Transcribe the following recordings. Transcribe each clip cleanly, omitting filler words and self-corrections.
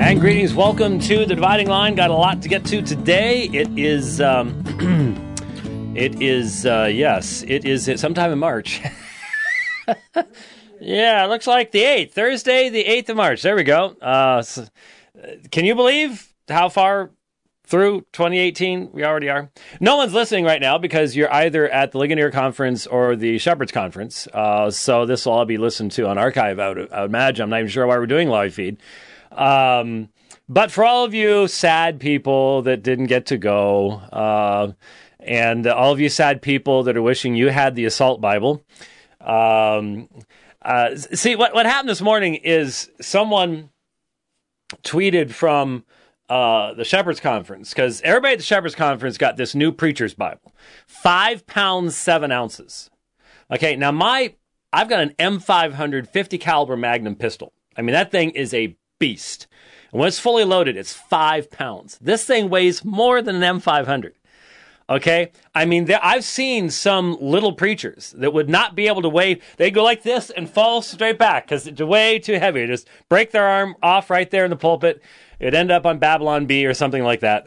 And greetings, welcome to The Dividing Line. Got a lot to get to today. It is sometime in March. Yeah, it looks like the 8th, Thursday, the 8th of March. There we go. Can you believe how far through 2018 we already are? No one's listening right now because you're either at the Ligonier Conference or the Shepherd's Conference. So this will all be listened to on archive, I would imagine. I'm not even sure why we're doing live feed. But for all of you sad people that didn't get to go, and all of you sad people that are wishing you had the Assault Bible, see, what happened this morning is someone tweeted from the Shepherd's Conference, because everybody at the Shepherd's Conference got this new Preacher's Bible, 5 pounds, 7 ounces. Okay, now I've got an M500 50 caliber Magnum pistol. I mean, that thing is a beast. And when it's fully loaded, it's 5 pounds. This thing weighs more than an M500. Okay? I mean, I've seen some little preachers that would not be able to weigh. They go like this and fall straight back because it's way too heavy. They just break their arm off right there in the pulpit. It'd end up on Babylon Bee or something like that.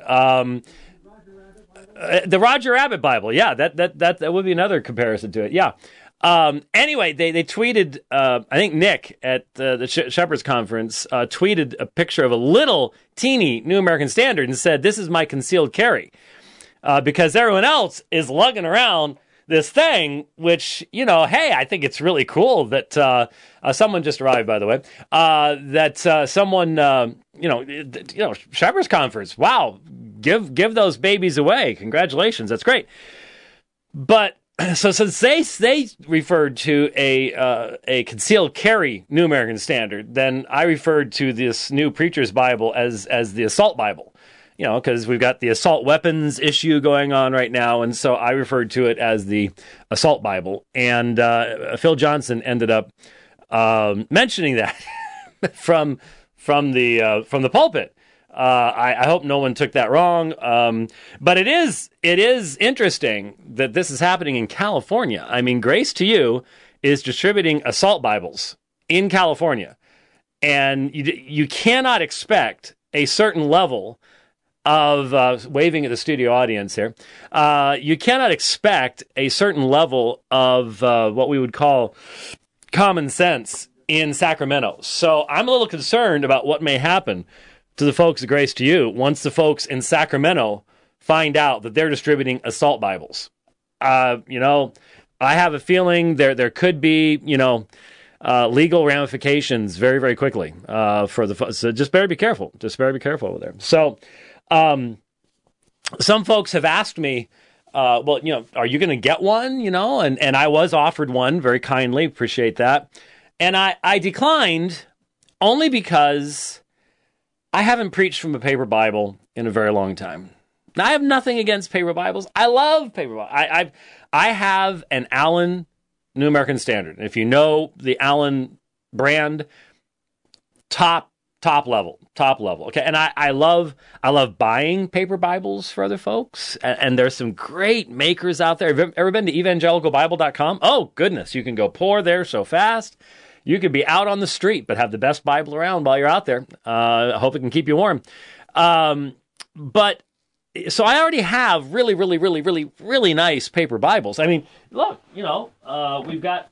The Roger Rabbit Bible. Yeah, that would be another comparison to it. Yeah. Anyway, they tweeted, I think Nick at the Shepherd's Conference tweeted a picture of a little teeny New American Standard and said, "This is my concealed carry." Because everyone else is lugging around this thing, which, hey, I think it's really cool that someone just arrived, by the way, someone, Shepherd's Conference, wow, give those babies away. Congratulations. That's great. But so since they referred to a concealed carry New American Standard, then I referred to this new Preacher's Bible as the Assault Bible. Because we've got the assault weapons issue going on right now, and so I referred to it as the Assault Bible. And Phil Johnson ended up mentioning that from the pulpit. I hope no one took that wrong. But it is interesting that this is happening in California. I mean, Grace to You is distributing assault Bibles in California, and you cannot expect a certain level of waving at the studio audience here. You cannot expect a certain level of what we would call common sense in Sacramento. So I'm a little concerned about what may happen to the folks at Grace to You once the folks in Sacramento find out that they're distributing assault Bibles. I have a feeling there could be, legal ramifications very, very quickly so just better be careful. Just better be careful over there. So some folks have asked me, are you going to get one? And I was offered one very kindly. Appreciate that. And I declined only because I haven't preached from a paper Bible in a very long time. Now, I have nothing against paper Bibles. I love paper Bibles. I have an Allen New American Standard. And if you know the Allen brand, top level. Okay. And I love buying paper Bibles for other folks. And there's some great makers out there. Have you ever been to evangelicalbible.com? Oh, goodness. You can go pour there so fast. You could be out on the street, but have the best Bible around while you're out there. I hope it can keep you warm. But so I already have really, really, really, really, really nice paper Bibles. I mean, look, we've got,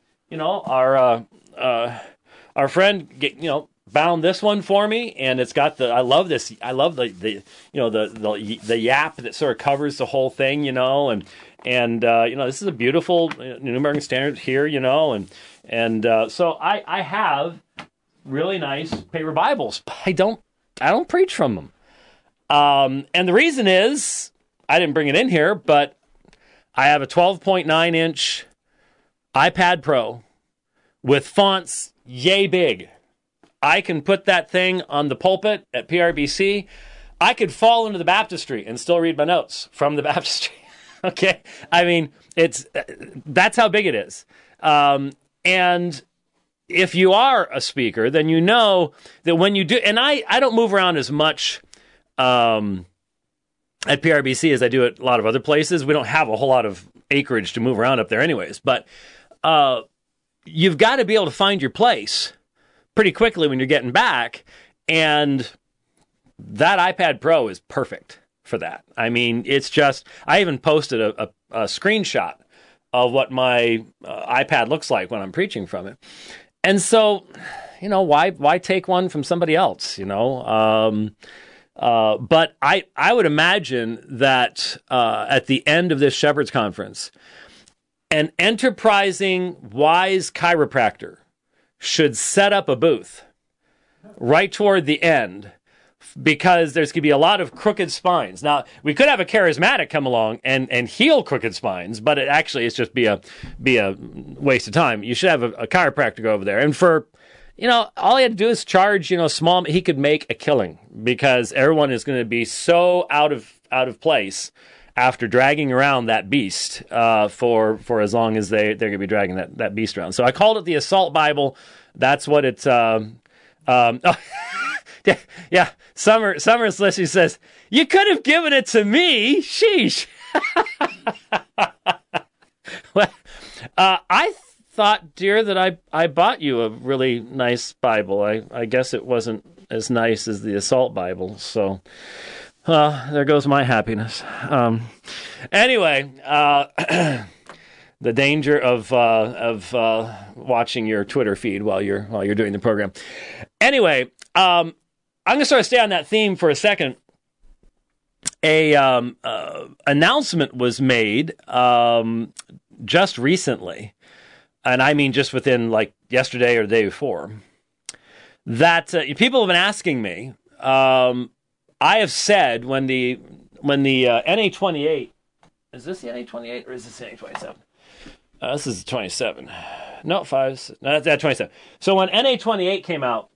our friend, bound this one for me, and it's got I love this. I love the yap that sort of covers the whole thing, and this is a beautiful New American Standard here, and so I have really nice paper Bibles. I don't preach from them, and the reason is I didn't bring it in here, but I have a 12.9 inch iPad Pro with fonts yay big. I can put that thing on the pulpit at PRBC. I could fall into the baptistry and still read my notes from the baptistry. Okay? I mean, that's how big it is. And if you are a speaker, then you know that when you do, and I don't move around as much at PRBC as I do at a lot of other places. We don't have a whole lot of acreage to move around up there anyways, but you've got to be able to find your place pretty quickly when you're getting back. And that iPad Pro is perfect for that. I mean, it's just, I even posted a screenshot of what my iPad looks like when I'm preaching from it. And so, why take one from somebody else, But I would imagine that at the end of this Shepherd's Conference, an enterprising, wise chiropractor should set up a booth right toward the end, because there's going to be a lot of crooked spines. Now, we could have a charismatic come along and heal crooked spines, but it actually is just be a waste of time. You should have a chiropractor go over there. And for, all he had to do is charge, small, he could make a killing, because everyone is going to be so out of place after dragging around that beast for as long as they're going to be dragging that beast around. So I called it the Assault Bible. That's what it's... yeah. Summer's listening, says, "You could have given it to me. Sheesh." Well, I thought, dear, that I bought you a really nice Bible. I guess it wasn't as nice as the Assault Bible. So, there goes my happiness. Anyway, the danger of watching your Twitter feed while you're doing the program. Anyway, I'm going to sort of stay on that theme for a second. A announcement was made just recently, and I mean just within like yesterday or the day before, that people have been asking me. I have said when the NA28, is this the NA28 or is this the NA27? This is 27. No, 5. No, that's 27. So when NA28 came out,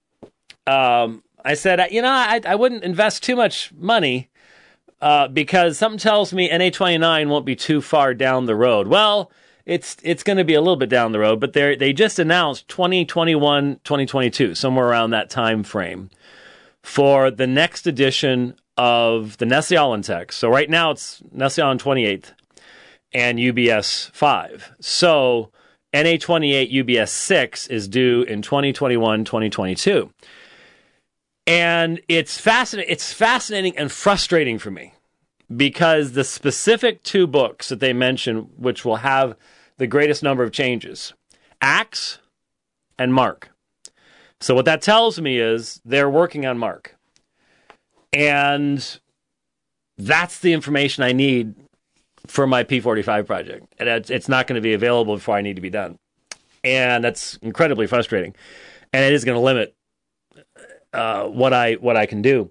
I said, I wouldn't invest too much money because something tells me NA29 won't be too far down the road. Well, it's going to be a little bit down the road, but they just announced 2021, 2022, somewhere around that time frame for the next edition of the Nestle Aland text. So right now it's Nestle Aland 28th and UBS 5. So NA28 UBS 6 is due in 2021, 2022. And it's fascinating and frustrating for me, because the specific two books that they mention, which will have the greatest number of changes, Acts and Mark. So what that tells me is they're working on Mark. And that's the information I need for my P45 project. And it's not going to be available before I need to be done. And that's incredibly frustrating. And it is going to limit what I can do.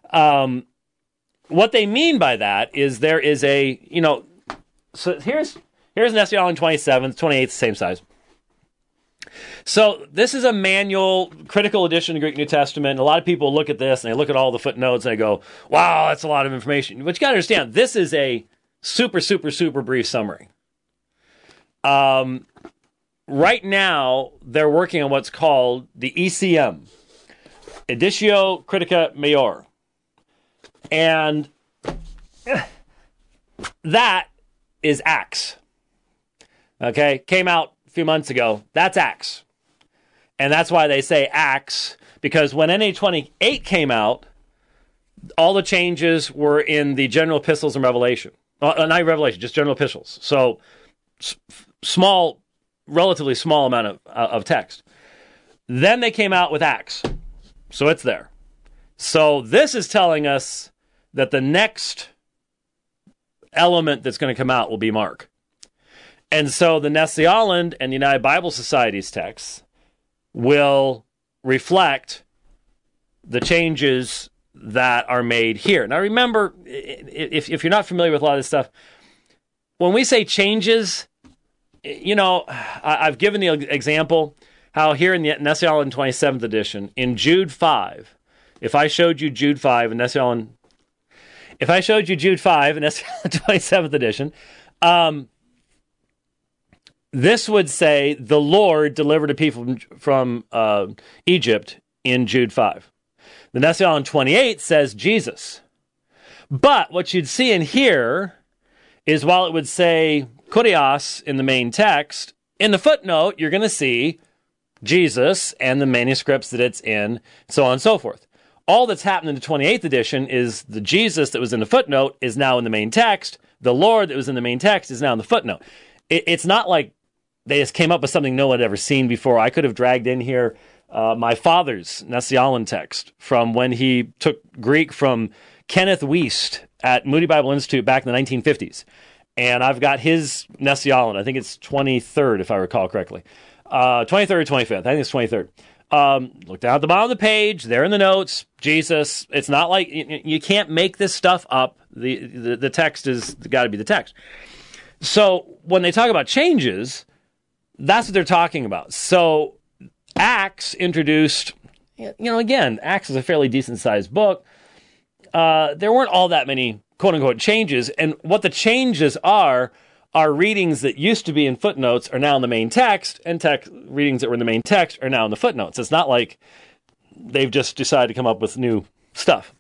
What they mean by that is there is a, so here's Nestle Aland 27th, 28th, same size. So this is a manual, critical edition of the Greek New Testament. A lot of people look at this and they look at all the footnotes and they go, wow, that's a lot of information. But you got to understand, this is a super, super, super brief summary. Right now, they're working on what's called the ECM, Editio Critica Major. And that is Acts. Okay? Came out a few months ago. That's Acts. And that's why they say Acts, because when NA28 came out, all the changes were in the general epistles and Revelation. Not Revelation, just general epistles. So small, relatively small amount of text. Then they came out with Acts. So it's there. So this is telling us that the next element that's going to come out will be Mark. And so the Nestle Aland and United Bible Society's texts will reflect the changes that are made here. Now remember, if you're not familiar with a lot of this stuff, when we say changes, I've given the example how here in the Nestle Aland 27th edition, in Jude 5, if I showed you Jude 5 in Nestle Aland 27th edition, this would say the Lord delivered a people from Egypt in Jude 5. The Nestle Aland 28 says Jesus. But what you'd see in here is while it would say Kurios in the main text, in the footnote you're going to see Jesus and the manuscripts that it's in, so on and so forth. All that's happened in the 28th edition is the Jesus that was in the footnote is now in the main text. The Lord that was in the main text is now in the footnote. It's not like they just came up with something no one had ever seen before. I could have dragged in here my father's Nestle-Aland text from when he took Greek from Kenneth Wiest at Moody Bible Institute back in the 1950s. And I've got his Nestle-Aland. I think it's 23rd, if I recall correctly. 23rd or 25th. I think it's 23rd. Look down at the bottom of the page. There in the notes, Jesus. It's not like you can't make this stuff up. The text is got to be the text. So when they talk about changes, that's what they're talking about. So Acts introduced, again, Acts is a fairly decent-sized book. There weren't all that many quote-unquote changes, and what the changes are readings that used to be in footnotes are now in the main text, and readings that were in the main text are now in the footnotes. It's not like they've just decided to come up with new stuff.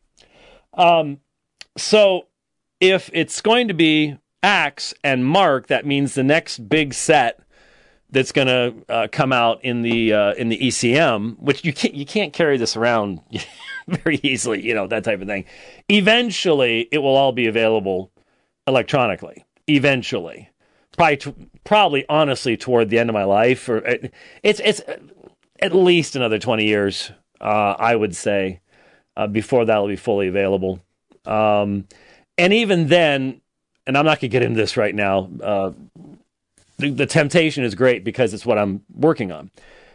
So if it's going to be Acts and Mark, that means the next big set that's going to come out in the ECM, which you can't carry this around very easily, that type of thing. Eventually, it will all be available electronically. Eventually, probably honestly toward the end of my life, or it's at least another 20 years, I would say, before that will be fully available. And even then, and I'm not going to get into this right now. The temptation is great because it's what I'm working on.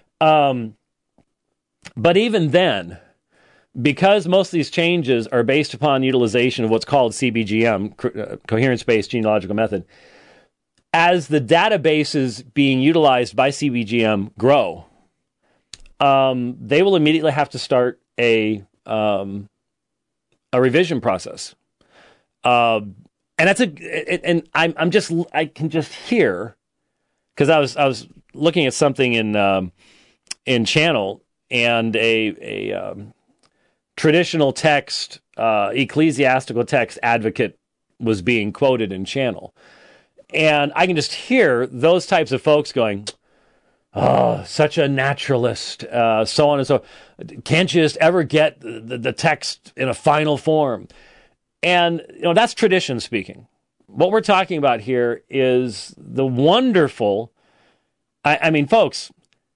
But even then, because most of these changes are based upon utilization of what's called CBGM, Coherence-Based Genealogical Method, as the databases being utilized by CBGM grow, they will immediately have to start a revision process. And that's I can just hear, because I was looking at something in Channel, and a traditional text, ecclesiastical text advocate was being quoted in Channel, and I can just hear those types of folks going, "Oh, such a naturalist," so on and so. Can't you just ever get the text in a final form? And that's tradition speaking. What we're talking about here is the wonderful. I mean, folks,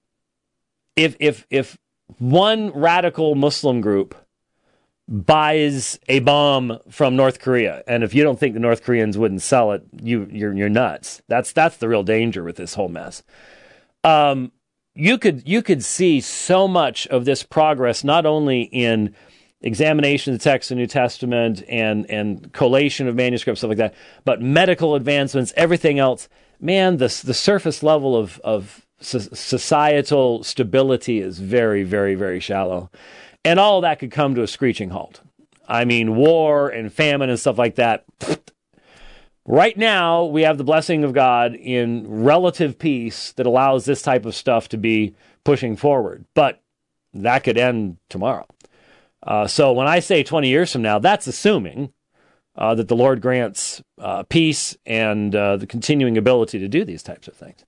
if one radical Muslim group buys a bomb from North Korea, and if you don't think the North Koreans wouldn't sell it, you're nuts. That's the real danger with this whole mess. You could see so much of this progress not only in examination of the text of the New Testament and collation of manuscripts, stuff like that, but medical advancements, everything else. Man, the surface level of societal stability is very, very, very shallow. And all of that could come to a screeching halt. I mean, war and famine and stuff like that. Right now, we have the blessing of God in relative peace that allows this type of stuff to be pushing forward. But that could end tomorrow. So when I say 20 years from now, that's assuming that the Lord grants peace and the continuing ability to do these types of things.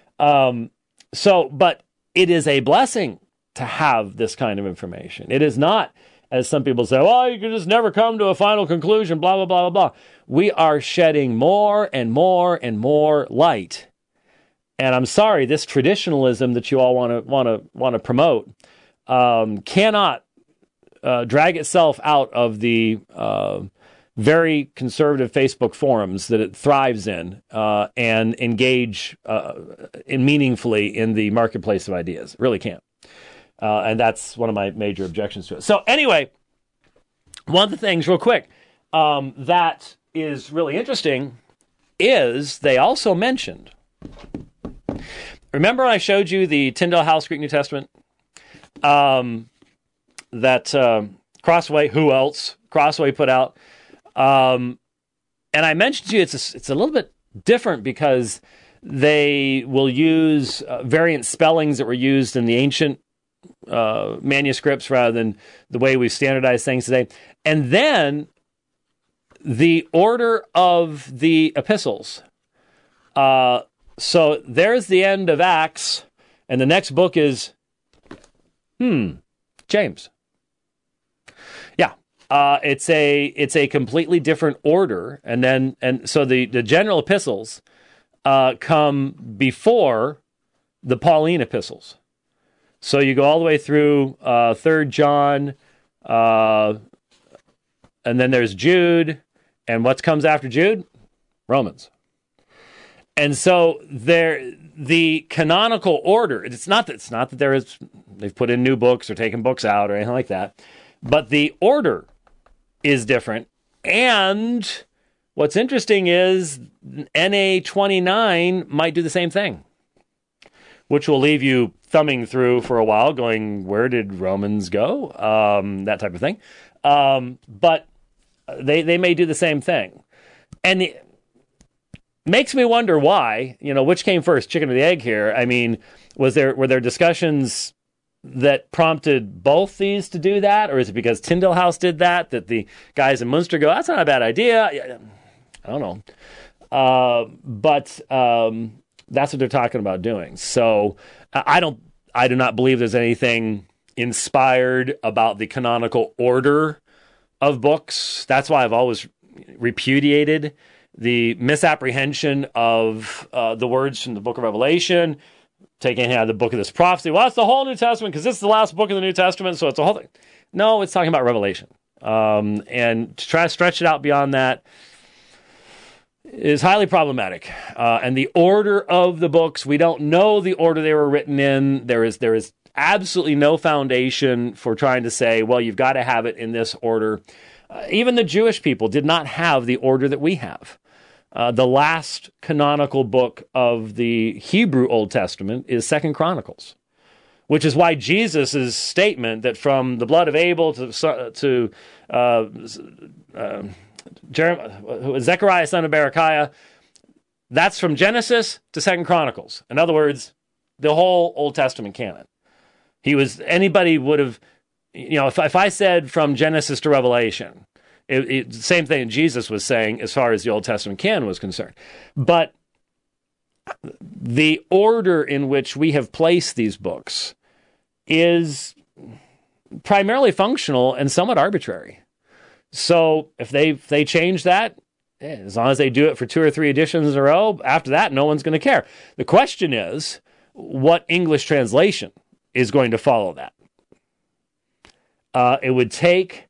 But it is a blessing to have this kind of information. It is not, as some people say, well, you can just never come to a final conclusion, blah, blah, blah, blah, blah. We are shedding more and more and more light. And I'm sorry, this traditionalism that you all want to promote cannot drag itself out of the very conservative Facebook forums that it thrives in and engage meaningfully in the marketplace of ideas. It really can't. And that's one of my major objections to it. So anyway, one of the things real quick that is really interesting is they also mentioned, remember when I showed you the Tyndale House Greek New Testament? That Crossway, who else? Crossway put out. And I mentioned to you it's a little bit different because they will use variant spellings that were used in the ancient manuscripts rather than the way we standardize things today. And then the order of the epistles. So there's the end of Acts, And the next book is, James. Yeah. It's a completely different order. And so the general epistles come before the Pauline epistles. So you go all the way through 3rd John, and then there's Jude, and what comes after Jude? Romans. And so the canonical order, it's not that they've put in new books or taken books out or anything like that, but the order is different. And what's interesting is NA 29 might do the same thing, which will leave you thumbing through for a while going, where did Romans go? That type of thing. But they may do the same thing. And it makes me wonder why, which came first, chicken or the egg here? I mean, were there discussions that prompted both these to do that? Or is it because Tyndale House did that the guys in Munster go, that's not a bad idea? I don't know. But that's what they're talking about doing. So I do not believe there's anything inspired about the canonical order of books. That's why I've always repudiated the misapprehension of the words from the book of Revelation, taking out of the book of this prophecy. Well, it's the whole New Testament because this is the last book of the New Testament, so it's a whole thing. No, it's talking about Revelation. And to try to stretch it out beyond that is highly problematic. And the order of the books, we don't know the order they were written in. There is absolutely no foundation for trying to say, well, you've got to have it in this order. Even the Jewish people did not have the order that we have. The last canonical book of the Hebrew Old Testament is 2nd Chronicles, which is why Jesus' statement that from the blood of Abel to Zechariah, son of Berechiah, that's from Genesis to 2nd Chronicles. In other words, the whole Old Testament canon. Anybody would have, if I said from Genesis to Revelation, same thing Jesus was saying as far as the Old Testament canon was concerned. But the order in which we have placed these books is primarily functional and somewhat arbitrary. So if they change that, as long as they do it for 2 or 3 editions in a row, after that, no one's going to care. The question is, what English translation is going to follow that? It would take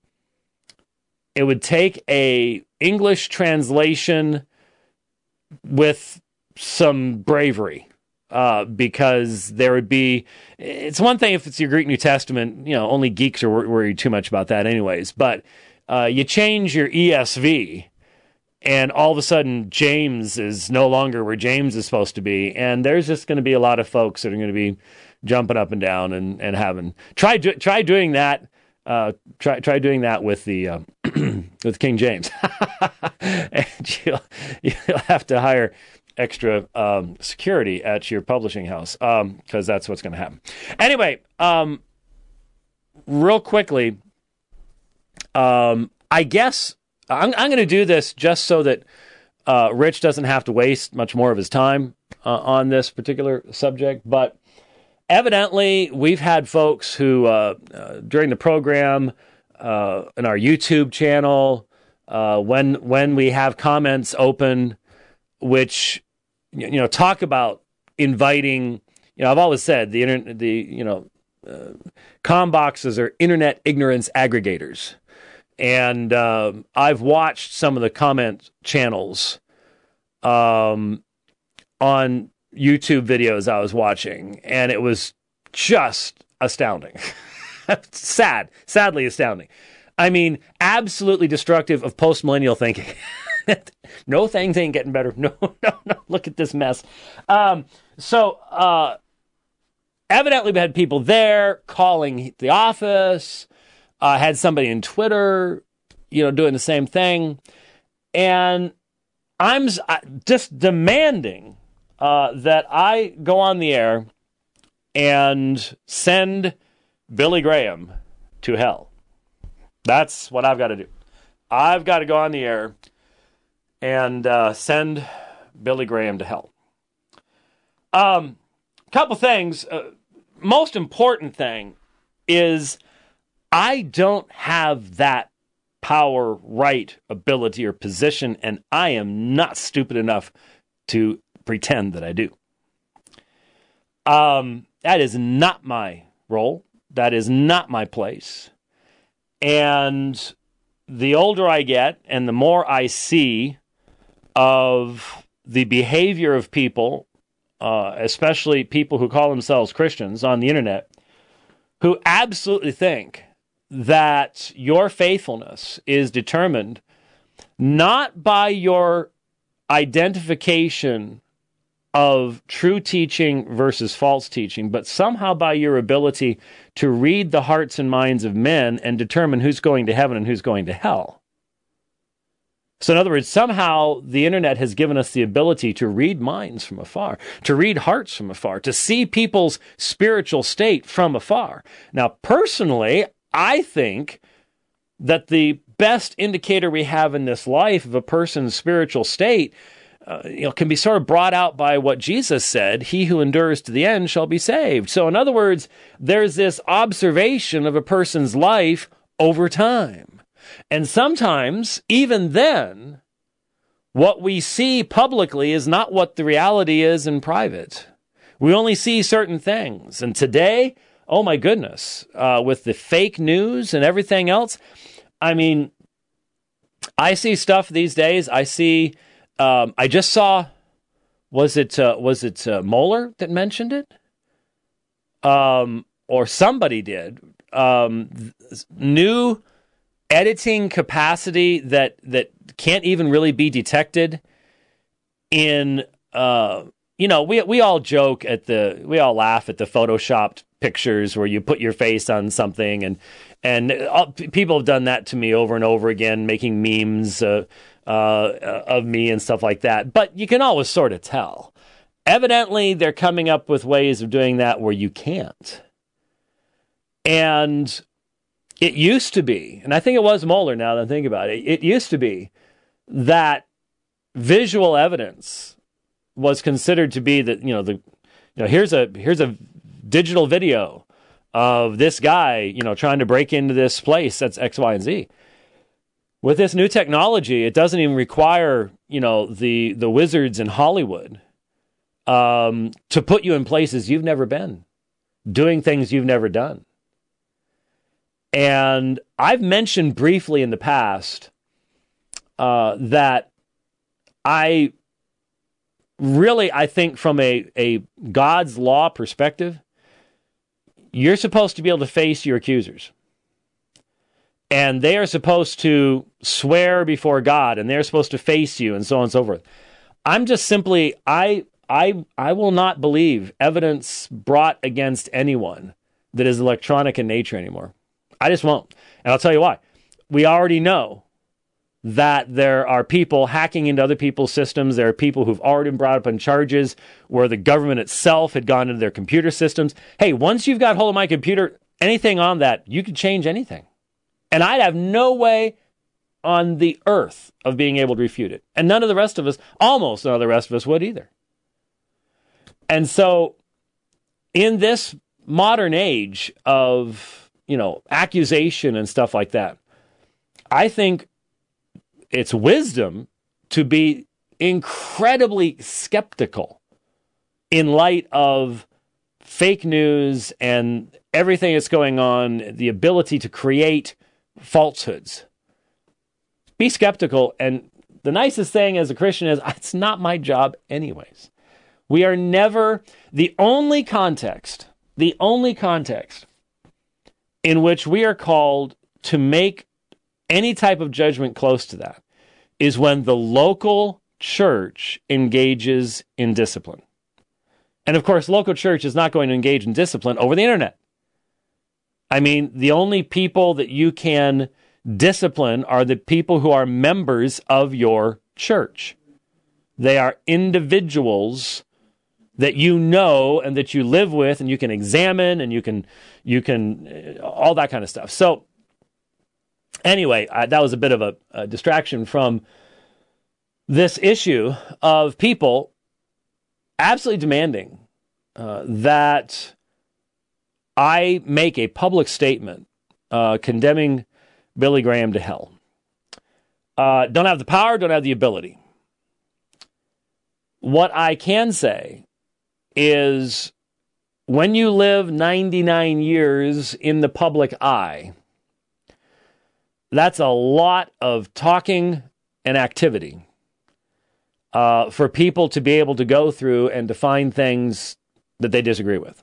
a English translation with some bravery, because there would be. It's one thing if it's your Greek New Testament. Only geeks are worried too much about that, anyways. But you change your ESV, and all of a sudden James is no longer where James is supposed to be, and there's just going to be a lot of folks that are going to be jumping up and down and having try doing that. Try doing that with the with King James, and you'll have to hire extra security at your publishing house, because that's what's going to happen. Anyway, real quickly, I guess I'm going to do this just so that Rich doesn't have to waste much more of his time on this particular subject, but. Evidently, we've had folks who, during the program, in our YouTube channel, when we have comments open, which talk about inviting. I've always said comm boxes are internet ignorance aggregators, and I've watched some of the comment channels on YouTube videos I was watching, and it was just astounding. Sadly astounding. I mean, absolutely destructive of post-millennial thinking. No, things ain't getting better. No, look at this mess. So evidently we had people there calling the office, had somebody in Twitter, doing the same thing. And I'm just demanding that I go on the air and send Billy Graham to hell. That's what I've got to do. I've got to go on the air and send Billy Graham to hell. couple things. Most important thing is I don't have that power, right, ability, or position, and I am not stupid enough to pretend that I do. That is not my role. That is not my place. And the older I get and the more I see of the behavior of people, especially people who call themselves Christians on the internet, who absolutely think that your faithfulness is determined not by your identification of true teaching versus false teaching, but somehow by your ability to read the hearts and minds of men and determine who's going to heaven and who's going to hell. So in other words, somehow the internet has given us the ability to read minds from afar, to read hearts from afar, to see people's spiritual state from afar. Now, personally, I think that the best indicator we have in this life of a person's spiritual state can be sort of brought out by what Jesus said, he who endures to the end shall be saved. So in other words, there's this observation of a person's life over time. And sometimes, even then, what we see publicly is not what the reality is in private. We only see certain things. And today, oh my goodness, with the fake news and everything else, I mean, I see stuff these days. I see, I just saw, was it Moeller that mentioned it? Or somebody did. New editing capacity that can't even really be detected in, we all joke we all laugh at the Photoshopped pictures where you put your face on something, and people have done that to me over and over again, making memes of me and stuff like that. But you can always sort of tell. Evidently, they're coming up with ways of doing that where you can't. And it used to be, and I think it was Moeller now that I think about it, it used to be that visual evidence was considered to be that, here's a digital video of this guy, trying to break into this place that's X, Y, and Z. With this new technology, it doesn't even require, the wizards in Hollywood to put you in places you've never been, doing things you've never done. And I've mentioned briefly in the past that I think from a God's law perspective, you're supposed to be able to face your accusers. And they are supposed to swear before God, and they're supposed to face you, and so on and so forth. I'm just simply, I will not believe evidence brought against anyone that is electronic in nature anymore. I just won't. And I'll tell you why. We already know that there are people hacking into other people's systems. There are people who've already been brought up on charges where the government itself had gone into their computer systems. Hey, once you've got hold of my computer, anything on that, you can change anything. And I'd have no way on the earth of being able to refute it. And almost none of the rest of us would either. And so in this modern age of, accusation and stuff like that, I think it's wisdom to be incredibly skeptical in light of fake news and everything that's going on, the ability to create falsehoods. Be skeptical. And the nicest thing as a Christian is, it's not my job anyways. We are never, the only context in which we are called to make any type of judgment close to that is when the local church engages in discipline. And of course, local church is not going to engage in discipline over the internet. I mean, the only people that you can discipline are the people who are members of your church. They are individuals that you know and that you live with and you can examine and you can all that kind of stuff. So anyway, that was a bit of a distraction from this issue of people absolutely demanding that I make a public statement condemning Billy Graham to hell. Don't have the power, don't have the ability. What I can say is when you live 99 years in the public eye, that's a lot of talking and activity for people to be able to go through and define things that they disagree with.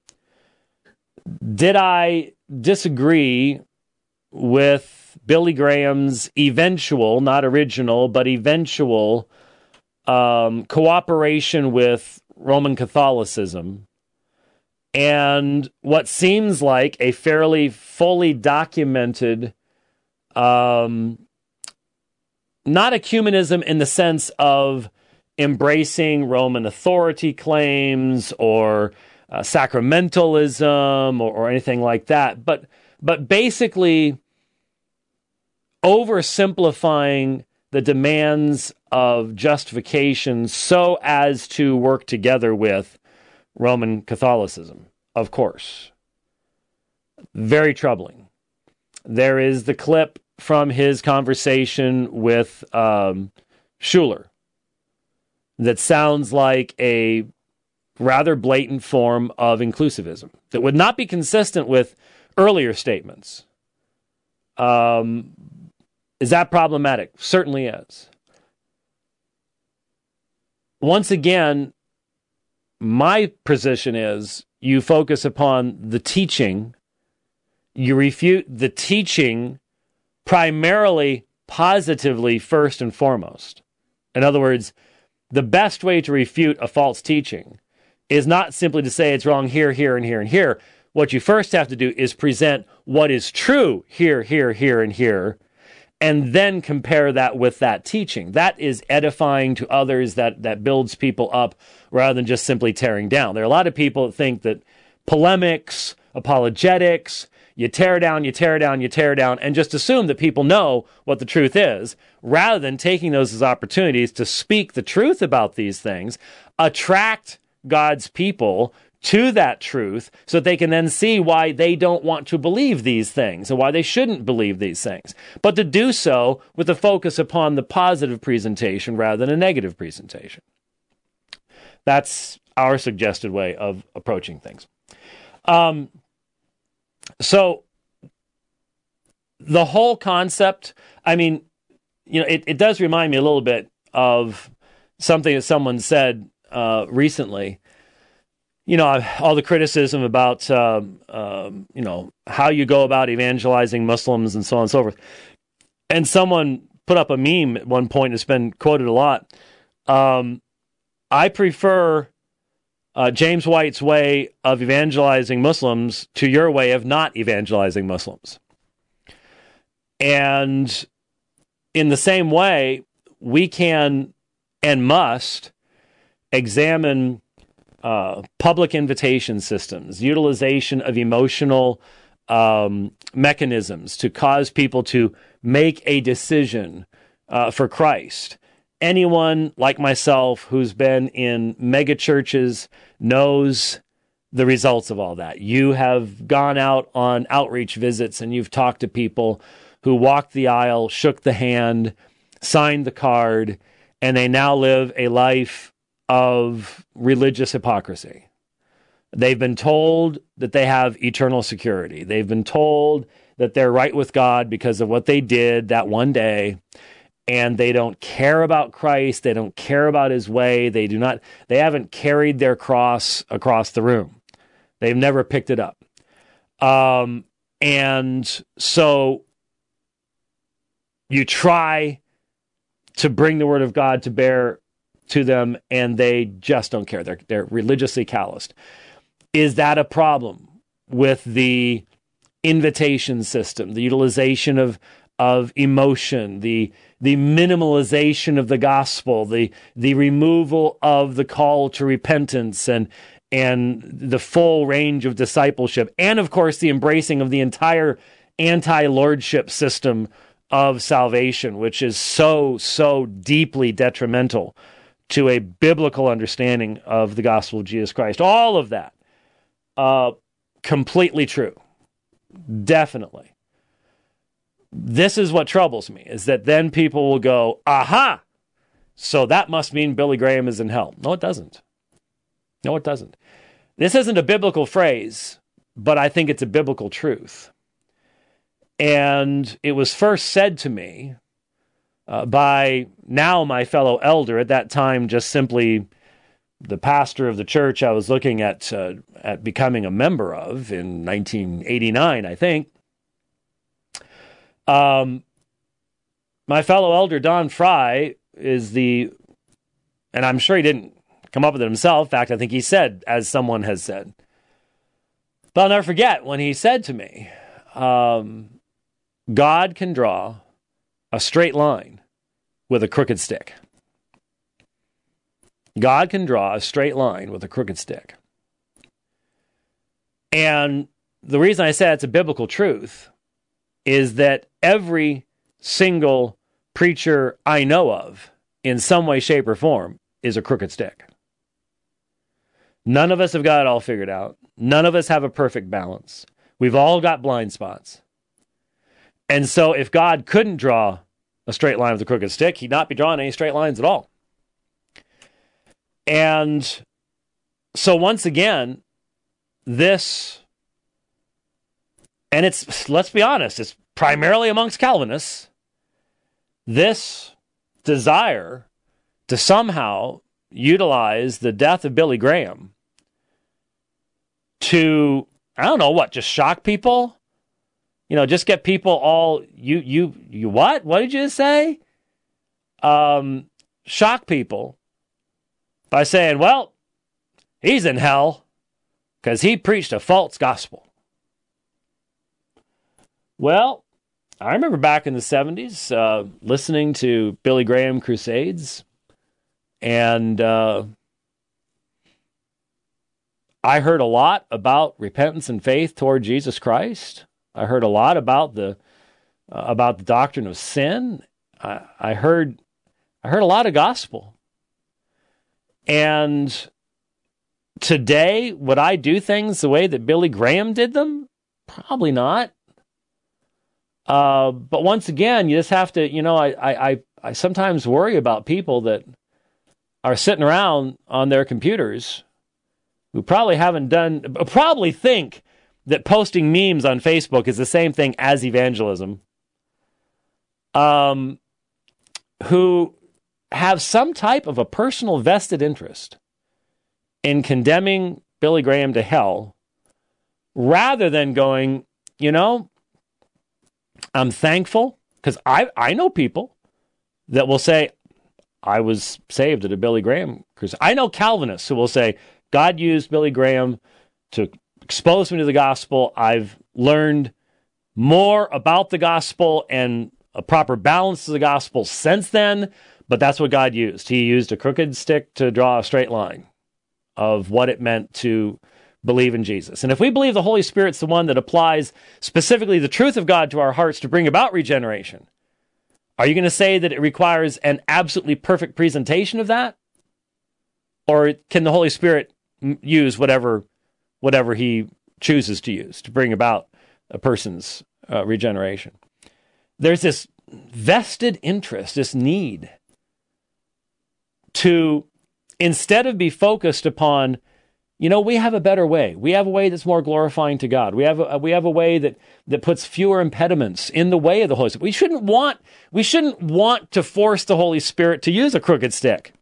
Did I disagree with Billy Graham's eventual, not original, but eventual cooperation with Roman Catholicism and what seems like a fairly fully documented, not ecumenism in the sense of embracing Roman authority claims or sacramentalism or anything like that, but basically oversimplifying the demands of justification so as to work together with Roman Catholicism, of course. Very troubling. There is the clip from his conversation with Schuller that sounds like a rather blatant form of inclusivism that would not be consistent with earlier statements. Is that problematic? Certainly is. Once again, my position is you focus upon the teaching, you refute the teaching primarily positively first and foremost. In other words, the best way to refute a false teaching is not simply to say it's wrong here, here, and here, and here. What you first have to do is present what is true here, here, here, and here, and then compare that with that teaching. That is edifying to others, that builds people up rather than just simply tearing down. There are a lot of people that think that polemics, apologetics, you tear down, you tear down, you tear down, and just assume that people know what the truth is, rather than taking those as opportunities to speak the truth about these things, attract God's people to that truth so that they can then see why they don't want to believe these things and why they shouldn't believe these things. But to do so with a focus upon the positive presentation rather than a negative presentation. That's our suggested way of approaching things. So the whole concept, I mean, it does remind me a little bit of something that someone said recently. All the criticism about, how you go about evangelizing Muslims and so on and so forth. And someone put up a meme at one point that's been quoted a lot. I prefer James White's way of evangelizing Muslims to your way of not evangelizing Muslims. And in the same way, we can and must examine public invitation systems, utilization of emotional mechanisms to cause people to make a decision for Christ. Anyone like myself who's been in mega churches knows the results of all that. You have gone out on outreach visits and you've talked to people who walked the aisle, shook the hand, signed the card, and they now live a life of religious hypocrisy. They've been told that they have eternal security. They've been told that they're right with God because of what they did that one day, and they don't care about Christ. They don't care about his way. They haven't carried their cross across the room. They've never picked it up. And so you try to bring the word of God to bear to them, and they just don't care. They're religiously calloused. Is that a problem with the invitation system, the utilization of emotion, the minimalization of the gospel, the removal of the call to repentance and the full range of discipleship, and of course the embracing of the entire anti-lordship system of salvation, which is so deeply detrimental to a biblical understanding of the gospel of Jesus Christ. All of that, completely true. Definitely. This is what troubles me, is that then people will go, aha, so that must mean Billy Graham is in hell. No, it doesn't. No, it doesn't. This isn't a biblical phrase, but I think it's a biblical truth. And it was first said to me by now my fellow elder, at that time just simply the pastor of the church I was looking at becoming a member of in 1989, I think. My fellow elder, Don Fry, and I'm sure he didn't come up with it himself. In fact, I think he said, as someone has said. But I'll never forget when he said to me, God can draw a straight line with a crooked stick. God can draw a straight line with a crooked stick. And the reason I say it's a biblical truth is that every single preacher I know of, in some way, shape, or form, is a crooked stick. None of us have got it all figured out. None of us have a perfect balance. We've all got blind spots. And so if God couldn't draw a straight line with a crooked stick, he'd not be drawing any straight lines at all. And so once again, let's be honest, it's primarily amongst Calvinists, this desire to somehow utilize the death of Billy Graham to, I don't know what, just shock people? Just get people all, you what? What did you say? Shock people by saying, well, he's in hell because he preached a false gospel. Well, I remember back in the 70s listening to Billy Graham crusades, and I heard a lot about repentance and faith toward Jesus Christ. I heard a lot about the doctrine of sin. I heard a lot of gospel. And today, would I do things the way that Billy Graham did them? Probably not. But once again, you just have to, I sometimes worry about people that are sitting around on their computers who probably think that posting memes on Facebook is the same thing as evangelism, who have some type of a personal vested interest in condemning Billy Graham to hell, rather than going, I'm thankful, because I know people that will say, I was saved at a Billy Graham crusade. I know Calvinists who will say, God used Billy Graham to expose me to the gospel. I've learned more about the gospel and a proper balance of the gospel since then, but that's what God used. He used a crooked stick to draw a straight line of what it meant to believe in Jesus. And if we believe the Holy Spirit's the one that applies specifically the truth of God to our hearts to bring about regeneration, are you going to say that it requires an absolutely perfect presentation of that? Or can the Holy Spirit use whatever he chooses to use to bring about a person's regeneration? There's this vested interest, this need to, instead of be focused upon, we have a better way. We have a way that's more glorifying to God. We have a way that puts fewer impediments in the way of the Holy Spirit. We shouldn't want to force the Holy Spirit to use a crooked stick.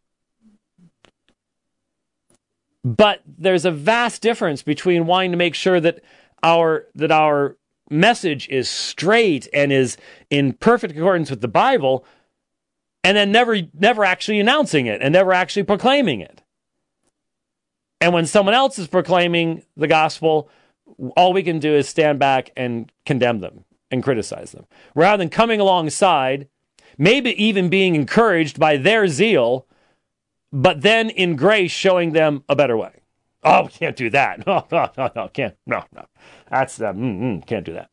But there's a vast difference between wanting to make sure that our message is straight and is in perfect accordance with the Bible, and then never actually announcing it and never actually proclaiming it. And when someone else is proclaiming the gospel, all we can do is stand back and condemn them and criticize them, rather than coming alongside, maybe even being encouraged by their zeal, but then in grace showing them a better way. Oh, can't do that. No, can't. No. That's can't do that.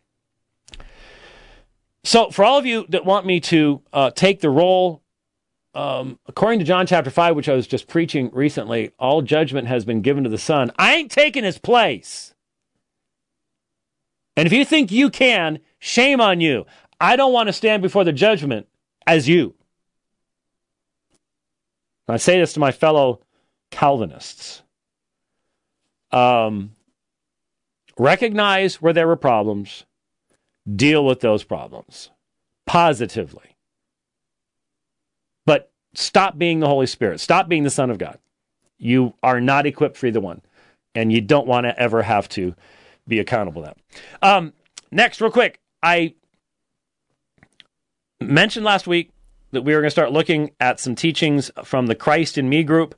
So for all of you that want me to take the role according to John chapter 5, which I was just preaching recently, all judgment has been given to the Son. I ain't taking his place. And if you think you can, shame on you. I don't want to stand before the judgment as you. I say this to my fellow Calvinists. Recognize where there were problems. Deal with those problems positively. But stop being the Holy Spirit. Stop being the Son of God. You are not equipped for either one. And you don't want to ever have to be accountable to that. Next, real quick. I mentioned last week that we were going to start looking at some teachings from the Christ in Me group.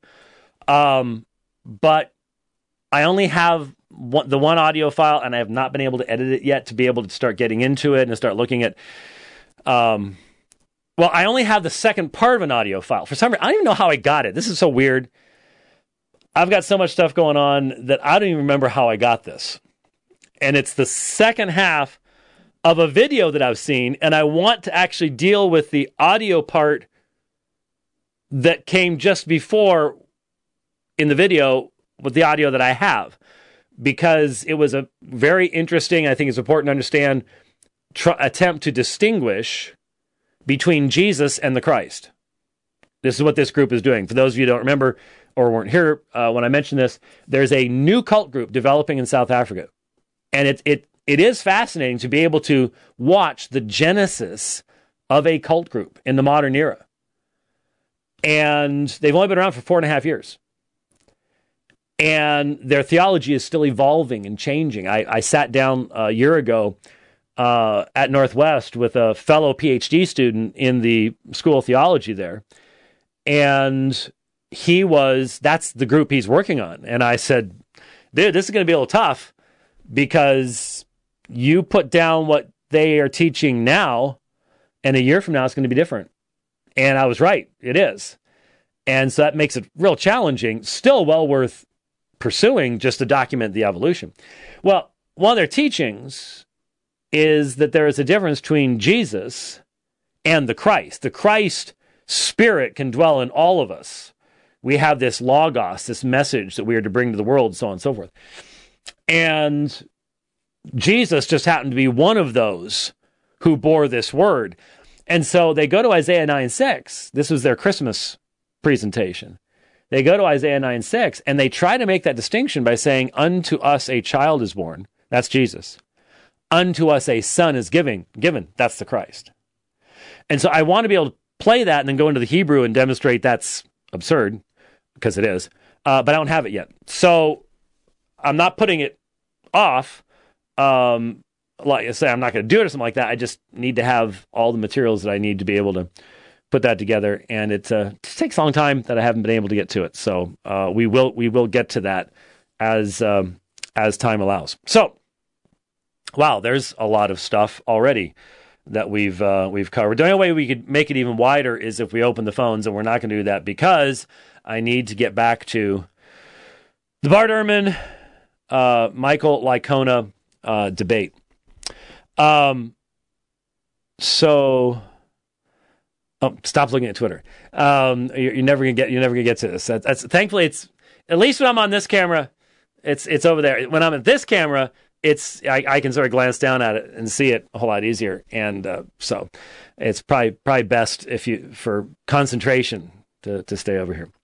But I only have the one audio file, and I have not been able to edit it yet to be able to start getting into it and start looking at... I only have the second part of an audio file. For some reason, I don't even know how I got it. This is so weird. I've got so much stuff going on that I don't even remember how I got this. And it's the second half of a video that I've seen, and I want to actually deal with the audio part that came just before in the video with the audio that I have, because it was a very interesting, I think it's important to understand, attempt to distinguish between Jesus and the Christ. This is what this group is doing. For those of you who don't remember or weren't here when I mentioned this, there's a new cult group developing in South Africa. And it is fascinating to be able to watch the genesis of a cult group in the modern era. And they've only been around for 4.5 years. And their theology is still evolving and changing. I sat down a year ago at Northwest with a fellow PhD student in the School of Theology there. And that's the group he's working on. And I said, dude, this is going to be a little tough because you put down what they are teaching now, and a year from now it's going to be different. And I was right. It is. And so that makes it real challenging, still well worth pursuing just to document the evolution. Well, one of their teachings is that there is a difference between Jesus and the Christ. The Christ Spirit can dwell in all of us. We have this logos, this message that we are to bring to the world, so on and so forth. And Jesus just happened to be one of those who bore this word. And so they go to Isaiah 9:6. This was their Christmas presentation. They go to Isaiah 9:6, and they try to make that distinction by saying, unto us a child is born. That's Jesus. Unto us a son is given. That's the Christ. And so I want to be able to play that and then go into the Hebrew and demonstrate that's absurd, because it is. But I don't have it yet. So I'm not putting it off. Like I say, I'm not going to do it or something like that. I just need to have all the materials that I need to be able to put that together. And it takes a long time that I haven't been able to get to it. So we will get to that as time allows. So, wow, there's a lot of stuff already that we've covered. The only way we could make it even wider is if we open the phones, and we're not going to do that because I need to get back to the Bart Ehrman, Michael Licona debate. Stop looking at Twitter. You're never gonna get to this. That's thankfully it's at least when I'm on this camera, it's over there. When I'm at this camera, I can sort of glance down at it and see it a whole lot easier. And so it's probably best for concentration to stay over here.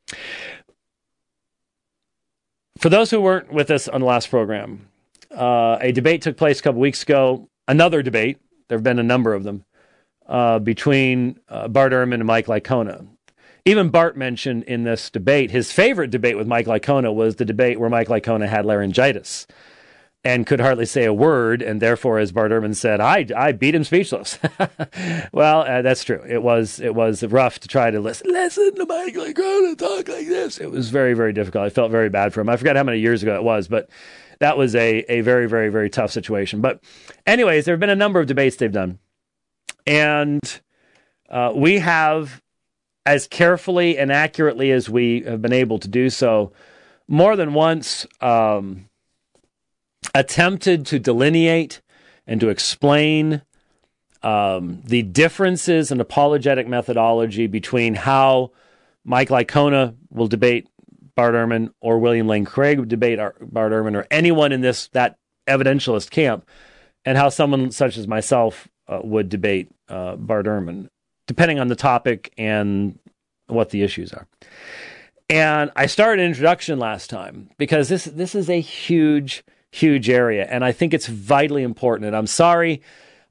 For those who weren't with us on the last program, a debate took place a couple weeks ago. Another debate. There have been a number of them between Bart Ehrman and Mike Licona. Even Bart mentioned in this debate, his favorite debate with Mike Licona was the debate where Mike Licona had laryngitis and could hardly say a word, and therefore, as Bart Ehrman said, I beat him speechless. Well, that's true. It was rough to try to listen to Mike Licona talk like this. It was very, very difficult. I felt very bad for him. I forgot how many years ago it was, but that was a very, very, very tough situation. But anyways, there have been a number of debates they've done. And we have, as carefully and accurately as we have been able to do so, more than once attempted to delineate and to explain the differences in apologetic methodology between how Mike Licona will debate Bart Ehrman or William Lane Craig would debate Bart Ehrman or anyone in that evidentialist camp, and how someone such as myself would debate Bart Ehrman, depending on the topic and what the issues are. And I started an introduction last time because this is a huge, huge area, and I think it's vitally important. And I'm sorry,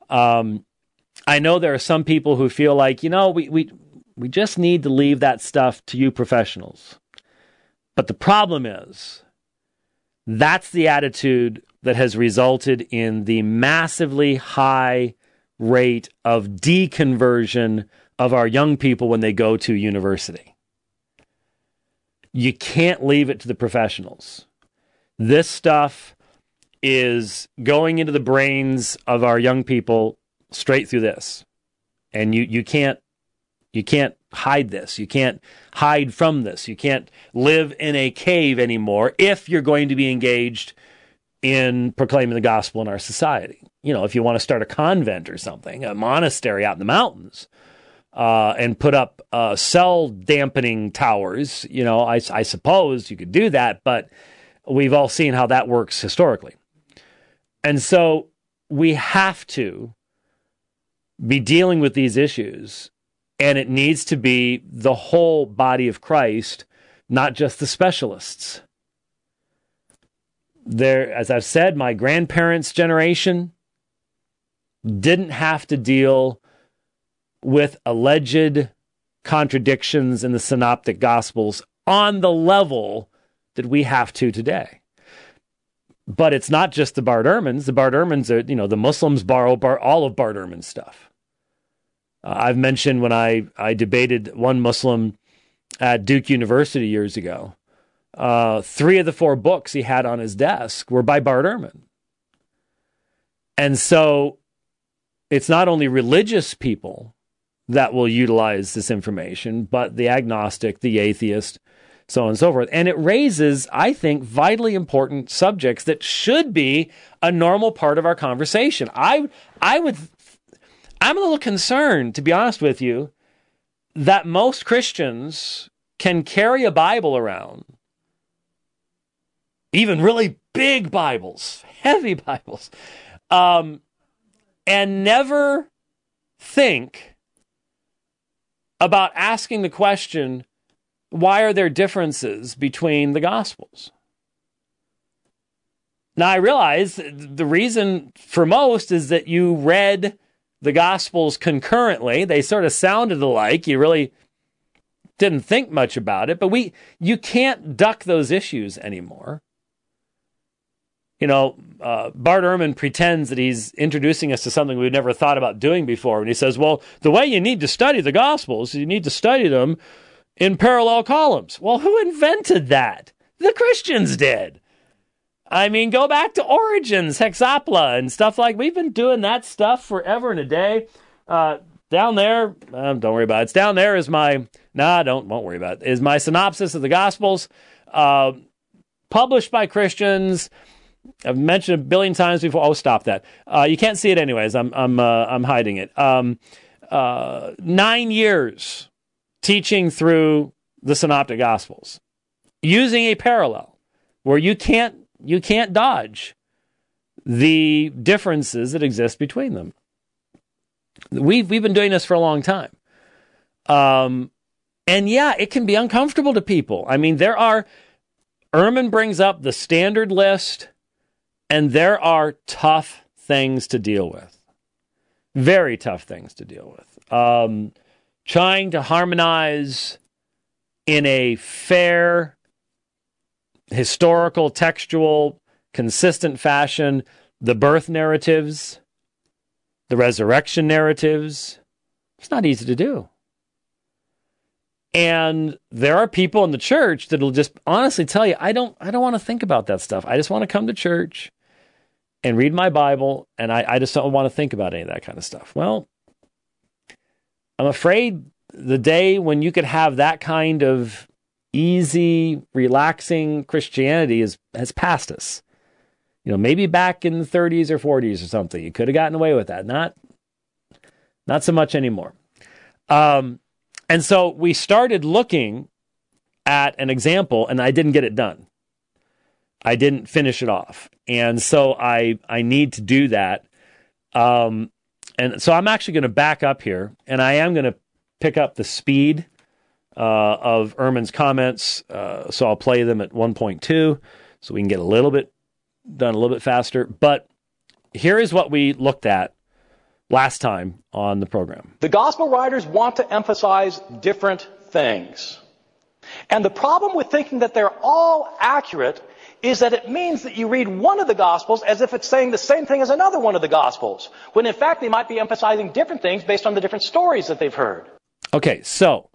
I know there are some people who feel like, we just need to leave that stuff to you professionals. But the problem is, that's the attitude that has resulted in the massively high rate of deconversion of our young people when they go to university. You can't leave it to the professionals. This stuff is going into the brains of our young people straight through this. And you can't hide this. You can't hide from this. You can't live in a cave anymore if you're going to be engaged in proclaiming the gospel in our society. If you want to start a convent or something, a monastery out in the mountains, and put up cell dampening towers, I suppose you could do that, but we've all seen how that works historically. And so we have to be dealing with these issues, and it needs to be the whole body of Christ, not just the specialists. As I've said, my grandparents' generation didn't have to deal with alleged contradictions in the synoptic gospels on the level that we have to today. But it's not just the Bart Ehrmans. The Bart Ehrmans are, the Muslims borrow all of Bart Ehrman's stuff. I've mentioned when I debated one Muslim at Duke University years ago, 3 of the 4 books he had on his desk were by Bart Ehrman. And so it's not only religious people that will utilize this information, but the agnostic, the atheist, so on and so forth. And it raises, I think, vitally important subjects that should be a normal part of our conversation. I'm a little concerned, to be honest with you, that most Christians can carry a Bible around, even really big Bibles, heavy Bibles, and never think about asking the question, why are there differences between the Gospels? Now, I realize the reason for most is that you read the Gospels concurrently. They sort of sounded alike. You really didn't think much about it, but you can't duck those issues anymore. Bart Ehrman pretends that he's introducing us to something we've never thought about doing before. And he says, well, the way you need to study the Gospels, you need to study them in parallel columns. Well, who invented that? The Christians did. I mean, go back to Origen's Hexapla and stuff like, we've been doing that stuff forever and a day. Down there, don't worry about it. It's down there is won't worry about it, is my synopsis of the Gospels, published by Christians. I've mentioned a billion times before. Oh, stop that. You can't see it anyways. I'm hiding it. 9 years teaching through the Synoptic Gospels using a parallel where you can't dodge the differences that exist between them. We've been doing this for a long time. And yeah, it can be uncomfortable to people. I mean, Ehrman brings up the standard list, and there are tough things to deal with. Very tough things to deal with. Trying to harmonize in a fair, historical, textual, consistent fashion the birth narratives, the resurrection narratives. It's not easy to do. And there are people in the church that will just honestly tell you, I don't want to think about that stuff. I just want to come to church and read my Bible, and I just don't want to think about any of that kind of stuff. Well, I'm afraid the day when you could have that kind of easy, relaxing Christianity has passed us. Maybe back in the 30s or 40s or something, you could have gotten away with that. Not so much anymore. And so we started looking at an example, and I didn't get it done. I didn't finish it off. And so I need to do that. And so I'm actually going to back up here, and I am going to pick up the speed of Ehrman's comments. So I'll play them at 1.2 so we can get a little bit done a little bit faster. But here is what we looked at last time on the program. The gospel writers want to emphasize different things. And the problem with thinking that they're all accurate is that it means that you read one of the Gospels as if it's saying the same thing as another one of the Gospels, when in fact they might be emphasizing different things based on the different stories that they've heard. Okay, so,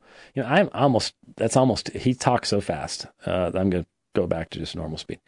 he talks so fast. I'm going to go back to just normal speed.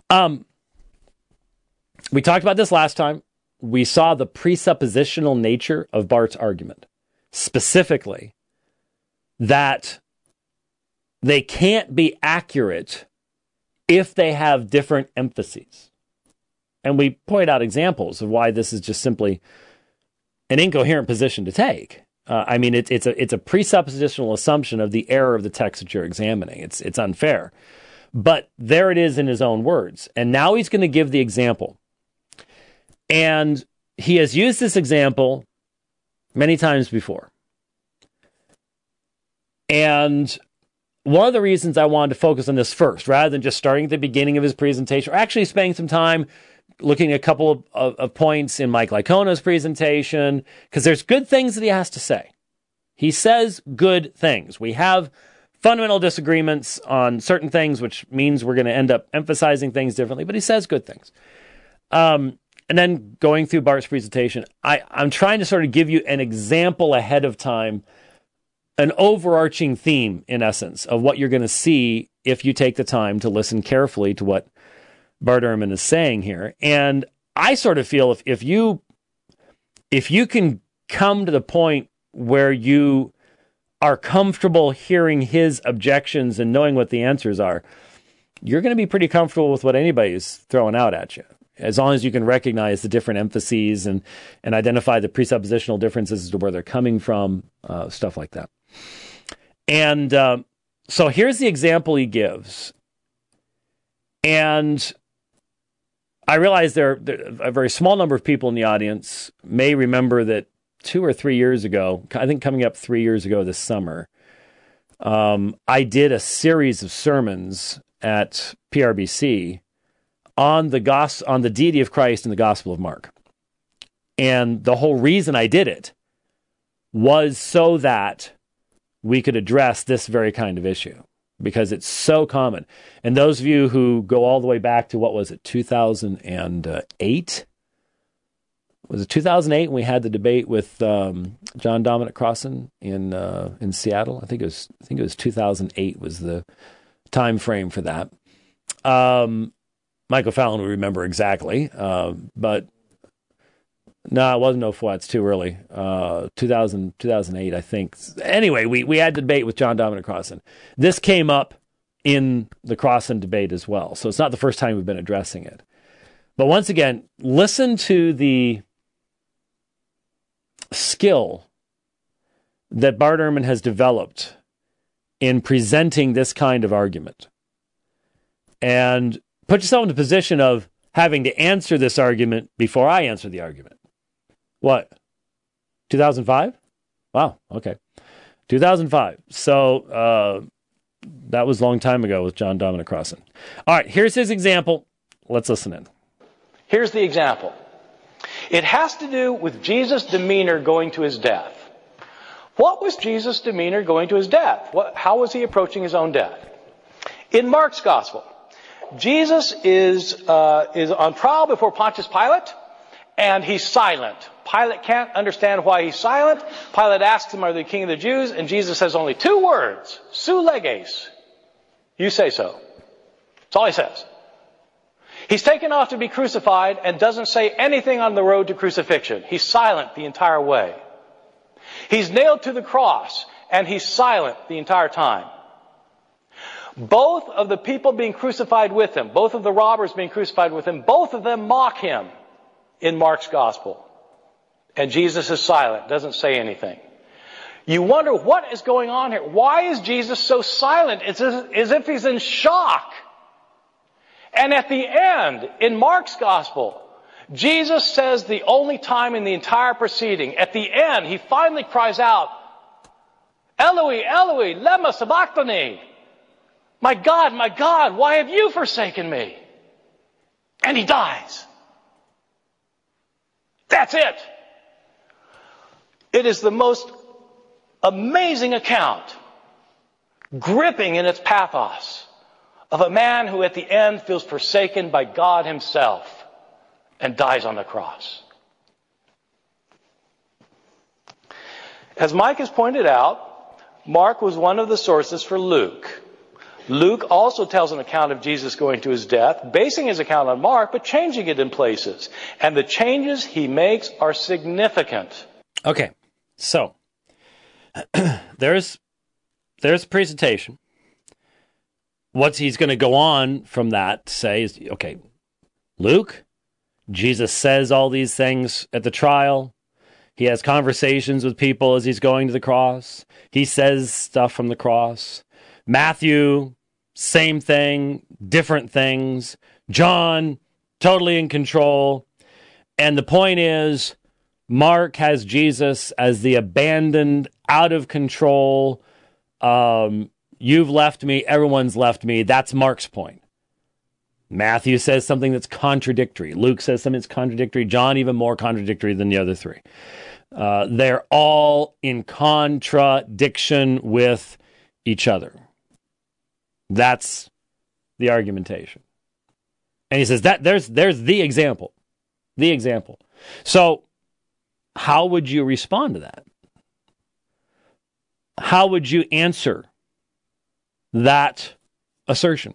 We talked about this last time. We saw the presuppositional nature of Barth's argument, specifically that they can't be accurate if they have different emphases. And we point out examples of why this is just simply an incoherent position to take. It's a presuppositional assumption of the error of the text that you're examining. It's unfair. But there it is in his own words. And now he's going to give the example. And he has used this example many times before. And one of the reasons I wanted to focus on this first, rather than just starting at the beginning of his presentation, or actually spending some time looking at a couple of points in Mike Licona's presentation, because there's good things that he has to say. He says good things. We have fundamental disagreements on certain things, which means we're going to end up emphasizing things differently, but he says good things. And then going through Barth's presentation, I'm trying to sort of give you an example ahead of time, an overarching theme, in essence, of what you're going to see if you take the time to listen carefully to what Bart Ehrman is saying here. And I sort of feel if you can come to the point where you are comfortable hearing his objections and knowing what the answers are, you're going to be pretty comfortable with what anybody's throwing out at you, as long as you can recognize the different emphases and identify the presuppositional differences as to where they're coming from, stuff like that. And so here's the example he gives. And I realize there a very small number of people in the audience may remember that 2 or 3 years ago, I think coming up 3 years ago this summer, I did a series of sermons at PRBC on the deity of Christ in the Gospel of Mark. And the whole reason I did it was so that we could address this very kind of issue, because it's so common. And those of you who go all the way back to, 2008? Was it 2008 when we had the debate with John Dominic Crossan in Seattle? I think it was 2008 was the time frame for that. Michael Fallon would remember exactly, but no, it wasn't 04. It's too early. 2008, I think. Anyway, we had the debate with John Dominic Crossan. This came up in the Crossan debate as well, so it's not the first time we've been addressing it. But once again, listen to the skill that Bart Ehrman has developed in presenting this kind of argument. And put yourself in the position of having to answer this argument before I answer the argument. What? 2005? Wow, okay. 2005. So that was a long time ago with John Dominic Crossan. All right, here's his example. Let's listen in. Here's the example. It has to do with Jesus' demeanor going to his death. What was Jesus' demeanor going to his death? How was he approaching his own death? In Mark's Gospel, Jesus is on trial before Pontius Pilate, and he's silent. Pilate can't understand why he's silent. Pilate asks him, "Are you the king of the Jews?" And Jesus says only 2 words, "Su leges." You say so. That's all he says. He's taken off to be crucified and doesn't say anything on the road to crucifixion. He's silent the entire way. He's nailed to the cross, and he's silent the entire time. Both of the people being crucified with him, both of the robbers being crucified with him, both of them mock him in Mark's Gospel. And Jesus is silent, doesn't say anything. You wonder what is going on here. Why is Jesus so silent? It's as if he's in shock. And at the end, in Mark's gospel, Jesus says the only time in the entire proceeding, at the end, he finally cries out, Eloi, Eloi, lema sabachthani. My God, why have you forsaken me? And he dies. That's it. It is the most amazing account, gripping in its pathos, of a man who at the end feels forsaken by God himself and dies on the cross. As Mike has pointed out, Mark was one of the sources for Luke. Luke also tells an account of Jesus going to his death, basing his account on Mark, but changing it in places. And the changes he makes are significant. Okay, so there's presentation. What he's going to go on from that to say is, okay, Luke, Jesus says all these things at the trial. He has conversations with people as he's going to the cross. He says stuff from the cross. Matthew, same thing, different things. John, totally in control. And the point is, Mark has Jesus as the abandoned, out of control, you've left me, everyone's left me. That's Mark's point. Matthew says something that's contradictory. Luke says something that's contradictory. John even more contradictory than the other three. They're all in contradiction with each other. That's the argumentation. And he says that there's the example. The example. So how would you respond to that? How would you answer that assertion?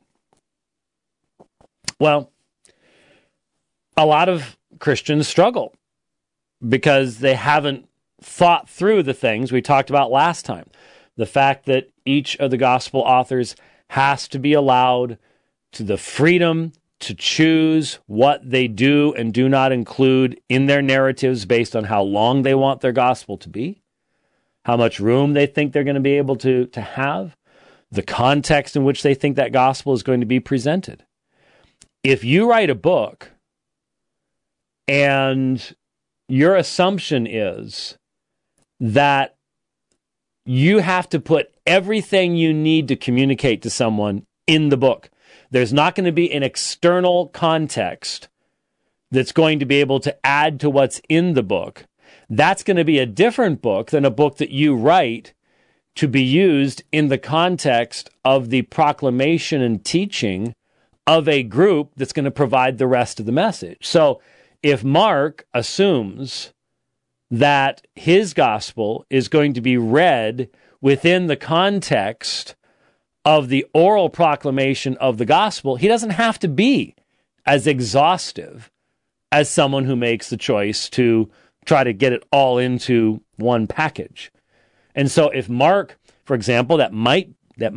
Well, a lot of Christians struggle because they haven't thought through the things we talked about last time. The fact that each of the gospel authors has to be allowed to the freedom to choose what they do and do not include in their narratives based on how long they want their gospel to be, how much room they think they're going to be able to have, the context in which they think that gospel is going to be presented. If you write a book and your assumption is that you have to put everything you need to communicate to someone in the book, there's not going to be an external context that's going to be able to add to what's in the book. That's going to be a different book than a book that you write to be used in the context of the proclamation and teaching of a group that's going to provide the rest of the message. So if Mark assumes that his gospel is going to be read within the context of the oral proclamation of the gospel, he doesn't have to be as exhaustive as someone who makes the choice to try to get it all into one package. And so if Mark, for example, that might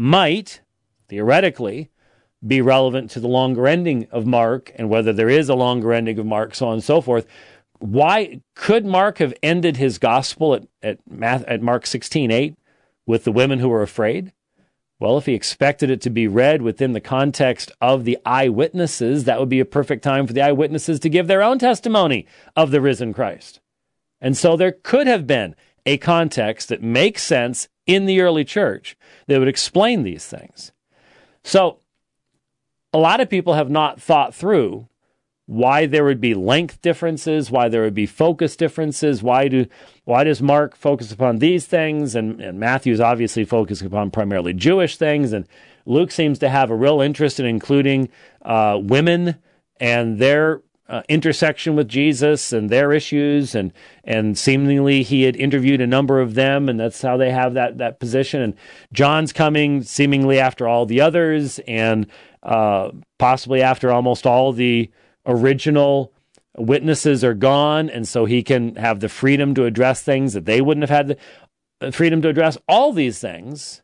theoretically be relevant to the longer ending of Mark and whether there is a longer ending of Mark, so on and so forth. Why could Mark have ended his gospel at Mark 16:8 with the women who were afraid? Well, if he expected it to be read within the context of the eyewitnesses, that would be a perfect time for the eyewitnesses to give their own testimony of the risen Christ. And so there could have been a context that makes sense in the early church that would explain these things. So a lot of people have not thought through why there would be length differences, why there would be focus differences, why does Mark focus upon these things, and Matthew's obviously focusing upon primarily Jewish things, and Luke seems to have a real interest in including women and their intersection with Jesus and their issues, and seemingly he had interviewed a number of them, and that's how they have that position. And John's coming seemingly after all the others, and possibly after almost all the original witnesses are gone, and so he can have the freedom to address things that they wouldn't have had the freedom to address. All these things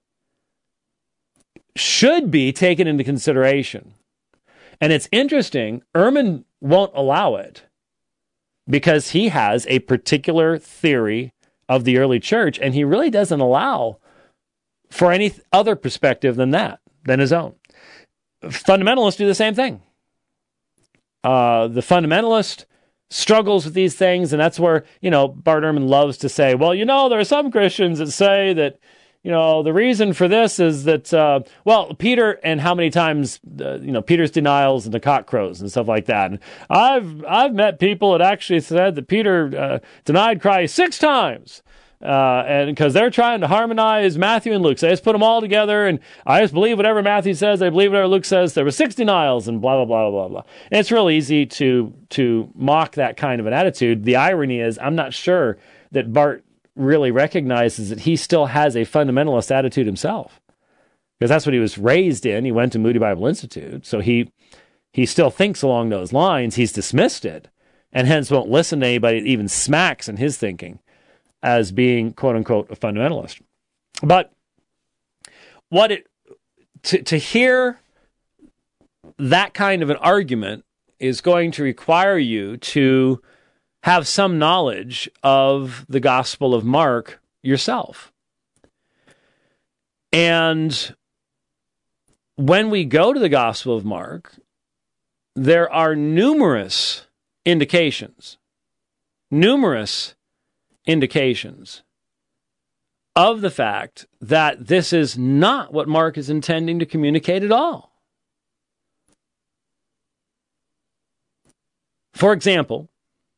should be taken into consideration. And it's interesting, Ehrman won't allow it, because he has a particular theory of the early church, and he really doesn't allow for any other perspective than his own. Fundamentalists do the same thing. The fundamentalist struggles with these things, and that's where, Bart Ehrman loves to say, well, there are some Christians that say that, the reason for this is that, Peter, and how many times, Peter's denials and the cock crows and stuff like that. And I've met people that actually said that Peter denied Christ 6 times. And because they're trying to harmonize Matthew and Luke. So I just put them all together, and I just believe whatever Matthew says, I believe whatever Luke says. There were 6 denials, and blah, blah, blah, blah, blah. And it's real easy to mock that kind of an attitude. The irony is, I'm not sure that Bart really recognizes that he still has a fundamentalist attitude himself, because that's what he was raised in. He went to Moody Bible Institute, so he still thinks along those lines. He's dismissed it, and hence won't listen to anybody that even smacks in his thinking as being, quote unquote, a fundamentalist. But to hear that kind of an argument is going to require you to have some knowledge of the Gospel of Mark yourself. And when we go to the Gospel of Mark, there are numerous indications of the fact that this is not what Mark is intending to communicate at all. For example,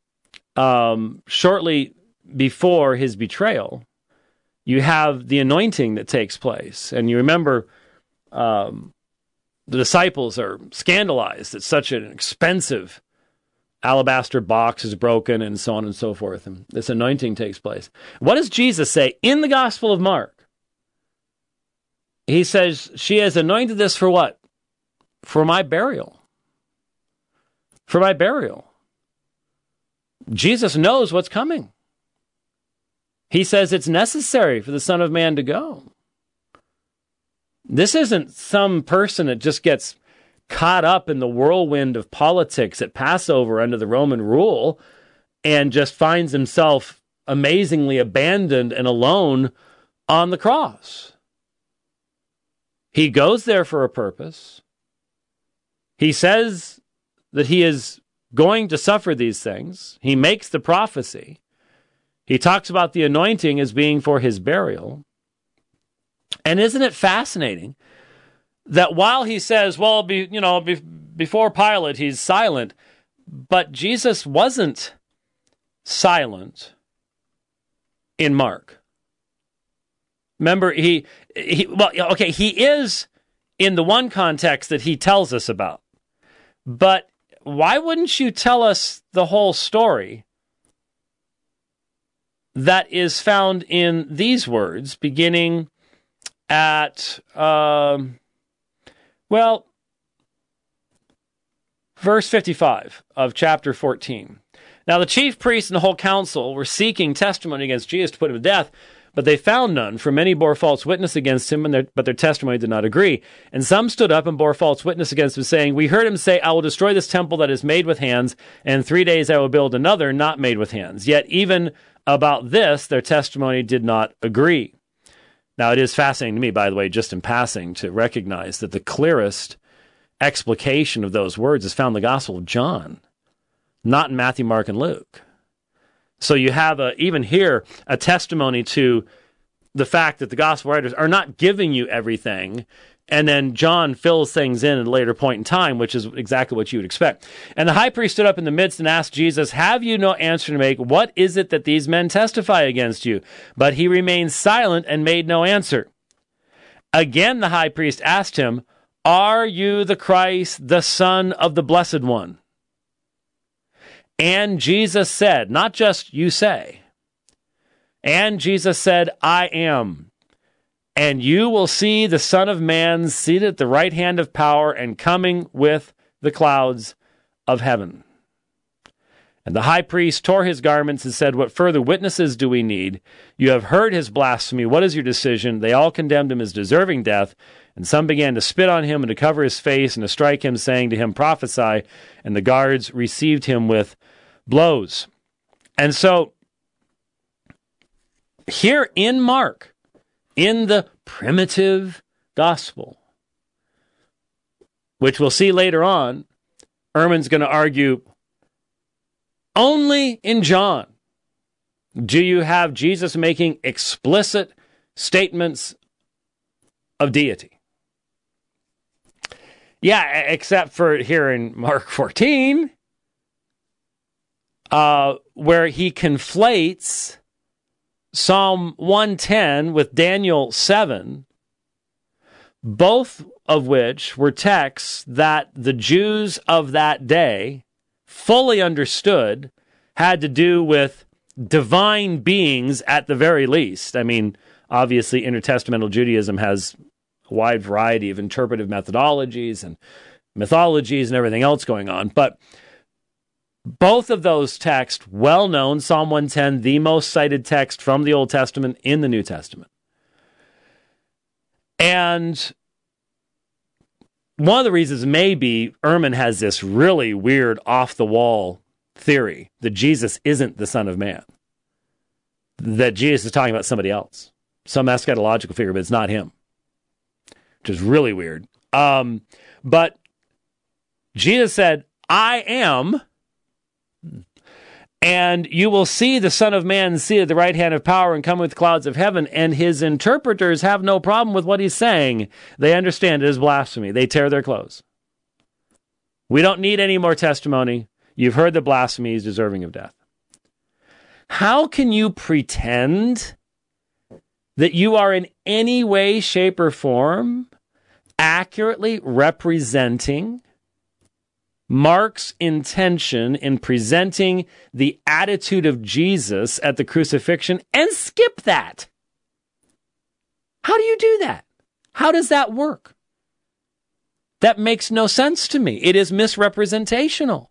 shortly before his betrayal, you have the anointing that takes place. And you remember the disciples are scandalized that such an expensive alabaster box is broken and so on and so forth. And this anointing takes place. What does Jesus say in the Gospel of Mark? He says, she has anointed this for what? For my burial. For my burial. Jesus knows what's coming. He says it's necessary for the Son of Man to go. This isn't some person that just gets caught up in the whirlwind of politics at Passover under the Roman rule and just finds himself amazingly abandoned and alone on the cross. He goes there for a purpose. He says that he is going to suffer these things. He makes the prophecy. He talks about the anointing as being for his burial. And isn't it fascinating that while he says, well, before Pilate, he's silent, but Jesus wasn't silent in Mark. Remember, he is in the one context that he tells us about. But why wouldn't you tell us the whole story that is found in these words, beginning at, verse 55 of chapter 14. Now the chief priests and the whole council were seeking testimony against Jesus to put him to death, but they found none, for many bore false witness against him, but their testimony did not agree. And some stood up and bore false witness against him, saying, we heard him say, I will destroy this temple that is made with hands, and in 3 days I will build another not made with hands. Yet even about this, their testimony did not agree. Now, it is fascinating to me, by the way, just in passing, to recognize that the clearest explication of those words is found in the Gospel of John, not in Matthew, Mark, and Luke. So you have, even here, a testimony to the fact that the Gospel writers are not giving you everything, and then John fills things in at a later point in time, which is exactly what you would expect. And the high priest stood up in the midst and asked Jesus, have you no answer to make? What is it that these men testify against you? But he remained silent and made no answer. Again the high priest asked him, are you the Christ, the Son of the Blessed One? And Jesus said, not just you say, and Jesus said, I am. And you will see the Son of Man seated at the right hand of power and coming with the clouds of heaven. And the high priest tore his garments and said, what further witnesses do we need? You have heard his blasphemy. What is your decision? They all condemned him as deserving death. And some began to spit on him and to cover his face and to strike him, saying to him, prophesy. And the guards received him with blows. And so here in Mark, in the primitive gospel, which we'll see later on, Ehrman's going to argue only in John do you have Jesus making explicit statements of deity. Yeah, except for here in Mark 14, where he conflates Psalm 110 with Daniel 7, both of which were texts that the Jews of that day fully understood had to do with divine beings at the very least. I mean, obviously, intertestamental Judaism has a wide variety of interpretive methodologies and mythologies and everything else going on, but both of those texts, well known, Psalm 110, the most cited text from the Old Testament in the New Testament. And one of the reasons maybe Ehrman has this really weird off-the-wall theory that Jesus isn't the Son of Man, that Jesus is talking about somebody else, some eschatological figure, but it's not him, which is really weird. But Jesus said, I am, and you will see the Son of Man seated at the right hand of power and come with clouds of heaven. And his interpreters have no problem with what he's saying. They understand it is blasphemy. They tear their clothes. We don't need any more testimony. You've heard the blasphemy is deserving of death. How can you pretend that you are in any way, shape, or form accurately representing Mark's intention in presenting the attitude of Jesus at the crucifixion and skip that? How do you do that? How does that work? That makes no sense to me. It is misrepresentational.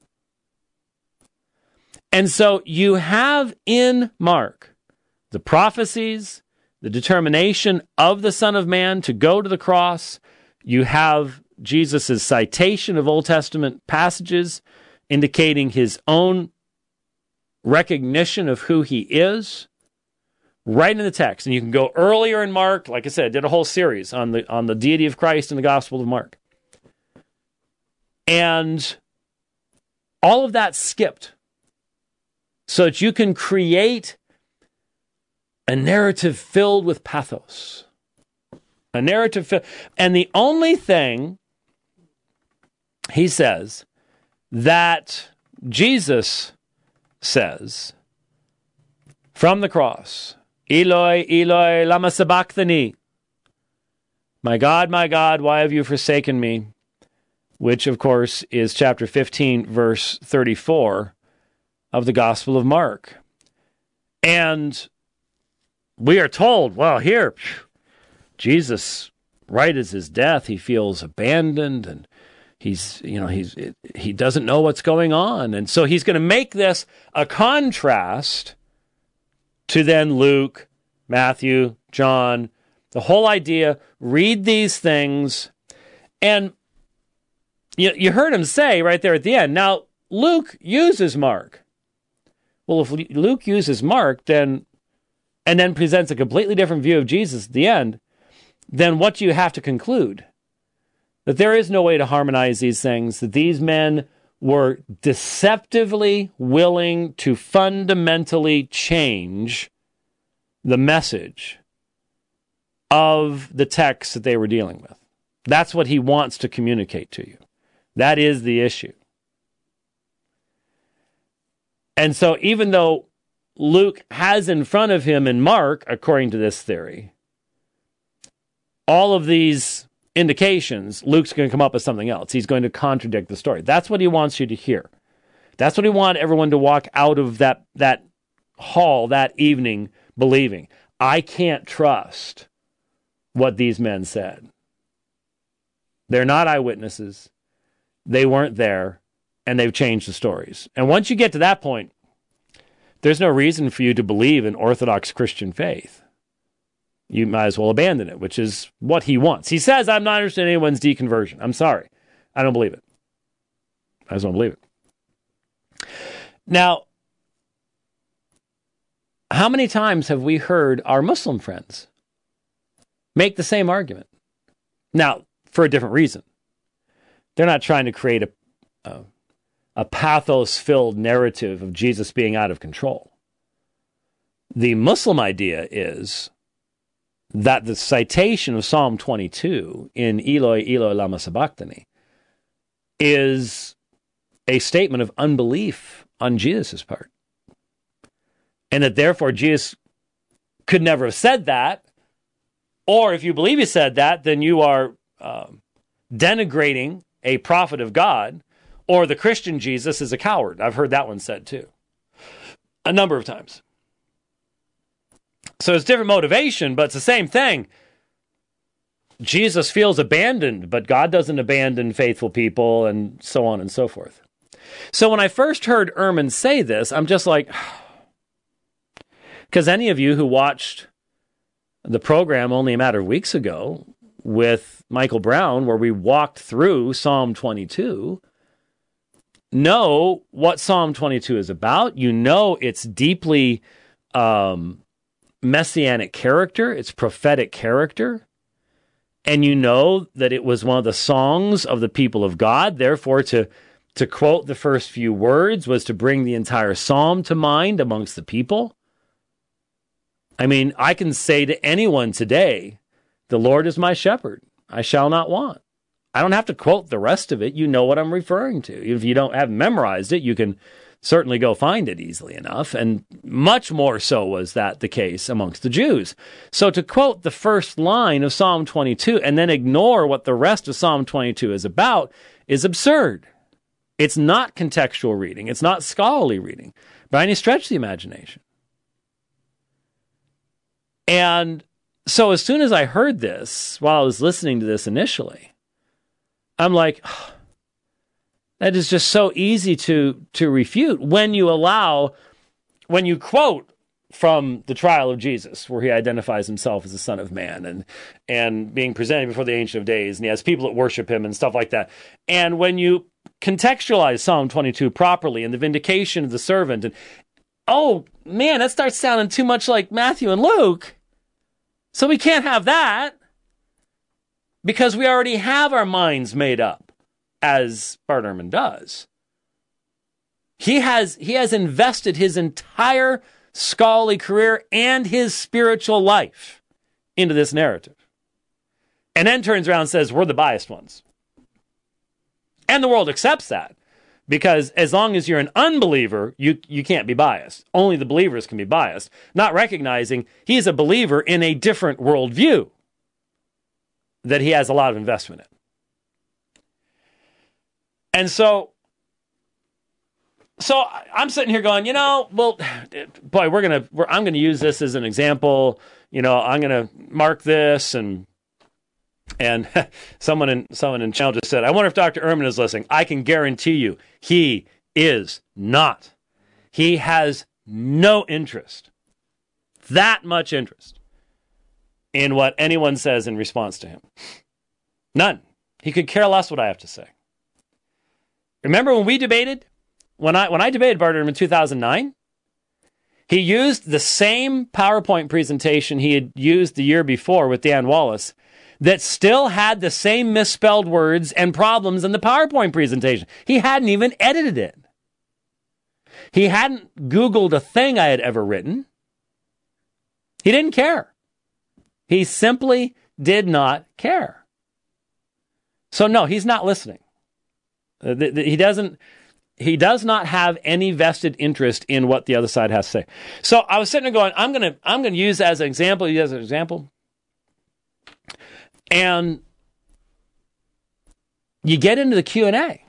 And so you have in Mark the prophecies, the determination of the Son of Man to go to the cross. You have Jesus' citation of Old Testament passages indicating his own recognition of who he is right in the text. And you can go earlier in Mark. Like I said, I did a whole series on the deity of Christ in the Gospel of Mark. And all of that skipped so that you can create a narrative filled with pathos. A narrative and the only thing he says that Jesus says from the cross, Eloi, Eloi, lama sabachthani, my God, why have you forsaken me? Which, of course, is chapter 15, verse 34 of the Gospel of Mark. And we are told, well, here, Jesus, right as his death, he feels abandoned and he doesn't know what's going on. And so he's going to make this a contrast to then Luke, Matthew, John, the whole idea, read these things. And you heard him say right there at the end, now Luke uses Mark. Well, if Luke uses Mark, and then presents a completely different view of Jesus at the end, then what do you have to conclude? That there is no way to harmonize these things, that these men were deceptively willing to fundamentally change the message of the text that they were dealing with. That's what he wants to communicate to you. That is the issue. And so even though Luke has in front of him in Mark, according to this theory, all of these indications, Luke's going to come up with something else. He's going to contradict the story. That's what he wants you to hear. That's what he wants everyone to walk out of that hall that evening believing. I can't trust what these men said. They're not eyewitnesses. They weren't there, and they've changed the stories. And once you get to that point, there's no reason for you to believe in Orthodox Christian faith. You might as well abandon it, which is what he wants. He says, I'm not interested in anyone's deconversion. I'm sorry. I don't believe it. I just don't believe it. Now, How many times have we heard our Muslim friends make the same argument? Now, for a different reason. They're not trying to create a pathos-filled narrative of Jesus being out of control. The Muslim idea is that the citation of Psalm 22 in Eloi, Eloi, lama sabachthani is a statement of unbelief on Jesus' part. And that therefore Jesus could never have said that. Or if you believe he said that, then you are denigrating a prophet of God, or the Christian Jesus is a coward. I've heard that one said too, a number of times. So it's different motivation, but it's the same thing. Jesus feels abandoned, but God doesn't abandon faithful people, and so on and so forth. So when I first heard Ehrman say this, I'm just like, because any of you who watched the program only a matter of weeks ago with Michael Brown, where we walked through Psalm 22, know what Psalm 22 is about. You know it's deeply messianic character, it's prophetic character, and you know that it was one of the songs of the people of God. Therefore, to quote the first few words was to bring the entire psalm to mind amongst the people. I mean, I can say to anyone today, the Lord is my shepherd, I shall not want. I don't have to quote the rest of it. You know what I'm referring to. If you haven't memorized it, you can certainly go find it easily enough. And much more so was that the case amongst the Jews. So to quote the first line of Psalm 22 and then ignore what the rest of Psalm 22 is about is absurd. It's not contextual reading. It's not scholarly reading by any stretch of the imagination. And so as soon as I heard this, while I was listening to this initially, I'm like, oh, that is just so easy to refute when you quote from the trial of Jesus, where he identifies himself as the Son of Man and being presented before the Ancient of Days, and he has people that worship him and stuff like that. And when you contextualize Psalm 22 properly and the vindication of the servant, and oh man, that starts sounding too much like Matthew and Luke. So we can't have that because we already have our minds made up, as Bart Ehrman does. He has invested his entire scholarly career and his spiritual life into this narrative. And then turns around and says, we're the biased ones. And the world accepts that. Because as long as you're an unbeliever, you can't be biased. Only the believers can be biased, not recognizing he's a believer in a different worldview that he has a lot of investment in. And so I'm sitting here going, well, boy, I'm going to use this as an example. I'm going to mark this and someone in channel just said, I wonder if Dr. Ehrman is listening. I can guarantee you he is not. He has no interest, that much interest, in what anyone says in response to him. None. He could care less what I have to say. Remember when we debated? When I debated Bart Ehrman in 2009, he used the same PowerPoint presentation he had used the year before with Dan Wallace that still had the same misspelled words and problems in the PowerPoint presentation. He hadn't even edited it. He hadn't Googled a thing I had ever written. He didn't care. He simply did not care. So no, he's not listening. He does not have any vested interest in what the other side has to say. So I was sitting there going, I'm gonna use as an example. And you get into the Q&A.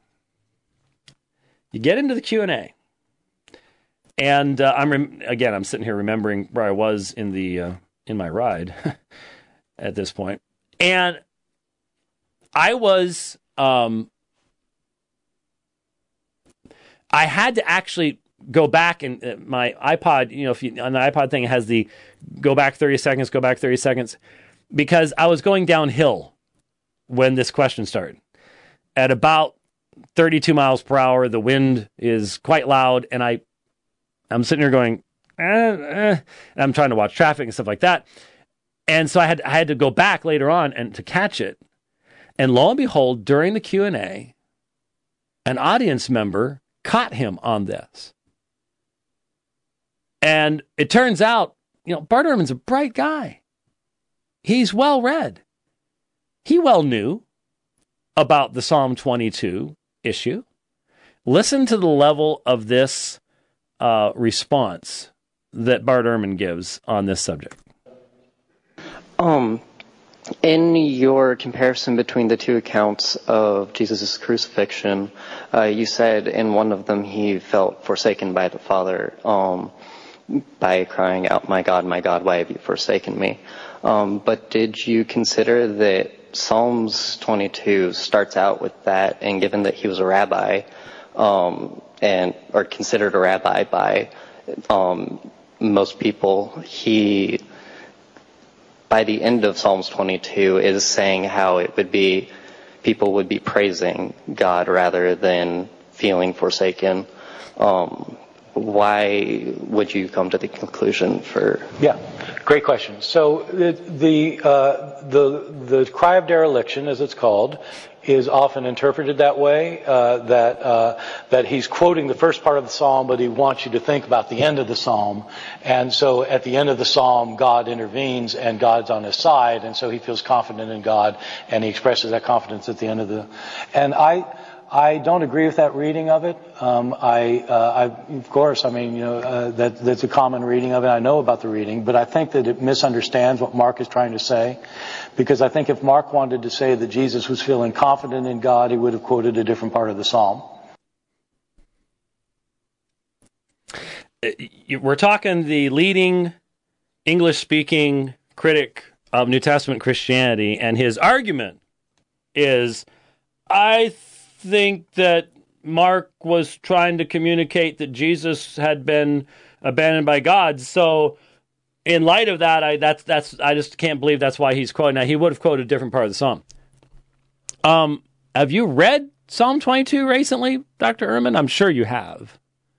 And I'm sitting here remembering where I was in my ride at this point. And I was I had to actually go back, and my iPod, on the iPod thing, it has the go back 30 seconds, because I was going downhill when this question started. At about 32 miles per hour, the wind is quite loud, and I'm sitting here going, And I'm trying to watch traffic and stuff like that. And so I had to go back later on and to catch it. And lo and behold, during the Q&A, an audience member caught him on this. And it turns out, Bart Ehrman's a bright guy. He's well read. He well knew about the Psalm 22 issue. Listen to the level of this response that Bart Ehrman gives on this subject. In your comparison between the two accounts of Jesus' crucifixion, you said in one of them he felt forsaken by the Father by crying out, my God, why have you forsaken me?" But did you consider that Psalms 22 starts out with that, and given that he was a rabbi, or considered a rabbi by most people, he, by the end of Psalms 22, is saying how it would be, people would be praising God rather than feeling forsaken. Why would you come to the conclusion for? Yeah, great question. So the cry of dereliction, as it's called, is often interpreted that way, that he's quoting the first part of the psalm, but he wants you to think about the end of the psalm. And so at the end of the psalm, God intervenes and God's on his side, and so he feels confident in God, and he expresses that confidence at the end of the... And I don't agree with that reading of it. Of course, that's a common reading of it. I know about the reading, but I think that it misunderstands what Mark is trying to say. Because I think if Mark wanted to say that Jesus was feeling confident in God, he would have quoted a different part of the psalm. We're talking the leading English-speaking critic of New Testament Christianity, and his argument is, I think that Mark was trying to communicate that Jesus had been abandoned by God. So in light of that, I just can't believe that's why he's quoting. Now, he would have quoted a different part of the psalm. Have you read Psalm 22 recently, Dr. Ehrman? I'm sure you have.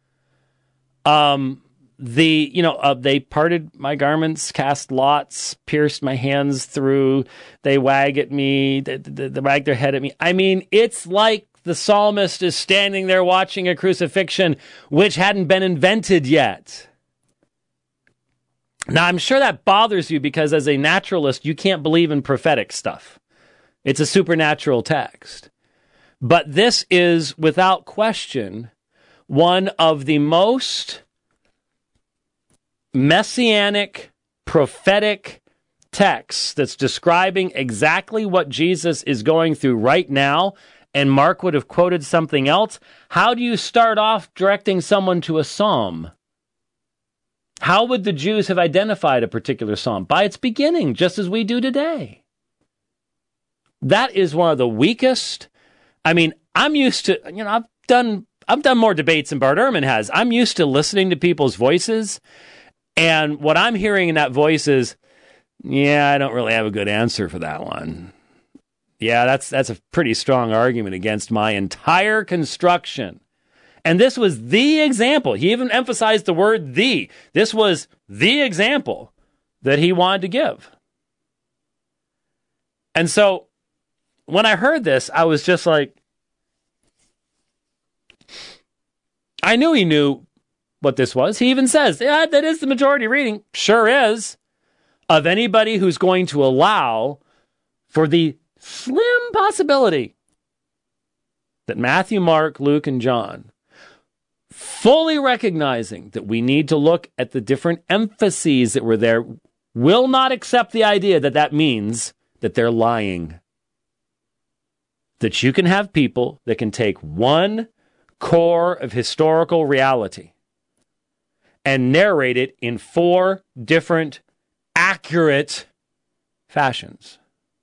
They parted my garments, cast lots, pierced my hands through, they wag at me, they wag their head at me. I mean, it's like the psalmist is standing there watching a crucifixion which hadn't been invented yet. Now, I'm sure that bothers you because as a naturalist, you can't believe in prophetic stuff. It's a supernatural text. But this is, without question, one of the most messianic, prophetic texts that's describing exactly what Jesus is going through right now, and Mark would have quoted something else. How do you start off directing someone to a psalm? How would the Jews have identified a particular psalm? By its beginning, just as we do today. That is one of the weakest. I mean, I'm used to, I've done more debates than Bart Ehrman has. I'm used to listening to people's voices, and what I'm hearing in that voice is, I don't really have a good answer for that one. Yeah, that's a pretty strong argument against my entire construction. And this was the example. He even emphasized the word "the." This was the example that he wanted to give. And so when I heard this, I was just like, I knew he knew what this was. He even says, that is the majority reading. Sure is. Of anybody who's going to allow for the slim possibility that Matthew, Mark, Luke, and John, fully recognizing that we need to look at the different emphases that were there, will not accept the idea that that means that they're lying. That you can have people that can take one core of historical reality and narrate it in 4 different accurate fashions.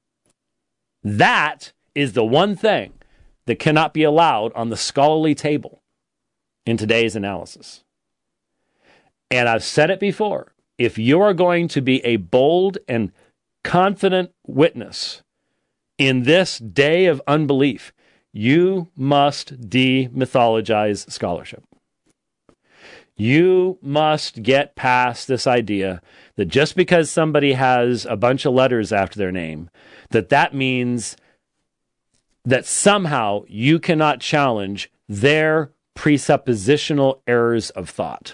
That is the one thing that cannot be allowed on the scholarly table in today's analysis. And I've said it before, if you are going to be a bold and confident witness in this day of unbelief, you must demythologize scholarship. You must get past this idea that just because somebody has a bunch of letters after their name, that means that somehow you cannot challenge their presuppositional errors of thought.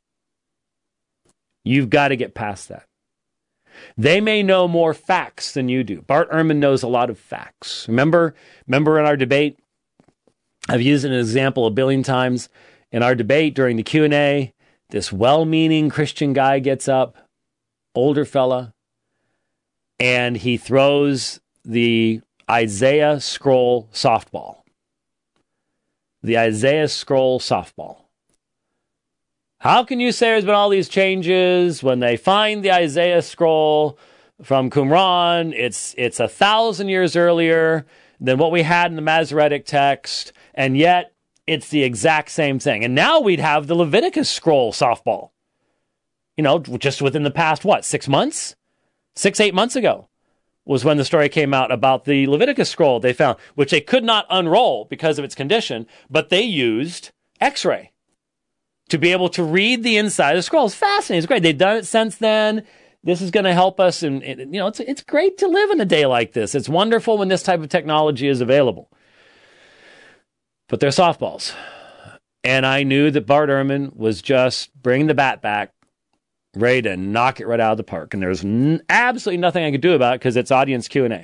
You've got to get past that. They may know more facts than you do. Bart Ehrman knows a lot of facts. Remember in our debate, I've used an example a billion times. In our debate during the Q&A, this well-meaning Christian guy gets up, older fella, and he throws the Isaiah scroll softball. The Isaiah scroll softball. How can you say there's been all these changes when they find the Isaiah scroll from Qumran? It's 1,000 years earlier than what we had in the Masoretic text, and yet it's the exact same thing. And now we'd have the Leviticus scroll softball. Just within the past, 6 months? 8 months ago was when the story came out about the Leviticus scroll they found, which they could not unroll because of its condition, but they used X-ray to be able to read the inside of the scroll. It's fascinating. It's great. They've done it since then. This is going to help us. And it's great to live in a day like this. It's wonderful when this type of technology is available. But they're softballs. And I knew that Bart Ehrman was just bringing the bat back, ready to knock it right out of the park. And there's absolutely nothing I could do about it because it's audience Q&A.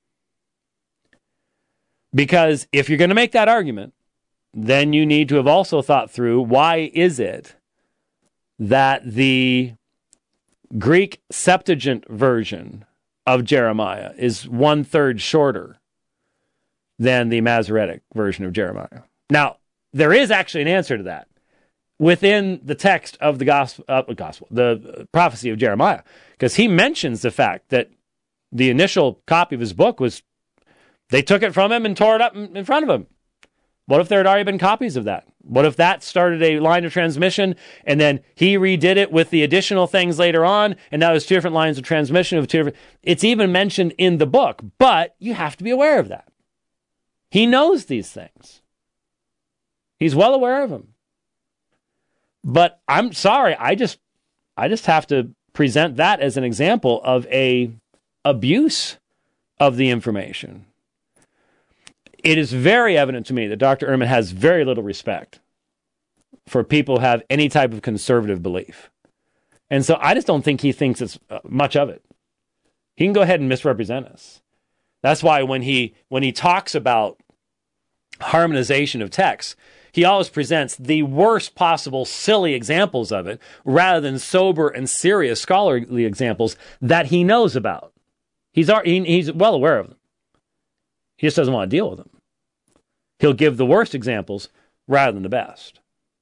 Because if you're going to make that argument, then you need to have also thought through why is it that the Greek Septuagint version of Jeremiah is 1/3 shorter than the Masoretic version of Jeremiah. Now, there is actually an answer to that within the text of the prophecy of Jeremiah, because he mentions the fact that the initial copy of his book was, they took it from him and tore it up in front of him. What if there had already been copies of that? What if that started a line of transmission and then he redid it with the additional things later on, and now there's 2 different lines of transmission of 2 different... It's even mentioned in the book, but you have to be aware of that. He knows these things. He's well aware of them. But I'm sorry, I just have to present that as an example of a abuse of the information. It is very evident to me that Dr. Ehrman has very little respect for people who have any type of conservative belief. And so I just don't think he thinks it's much of it. He can go ahead and misrepresent us. That's why when he talks about harmonization of texts, he always presents the worst possible silly examples of it rather than sober and serious scholarly examples that he knows about. He's well aware of them. He just doesn't want to deal with them. He'll give the worst examples rather than the best.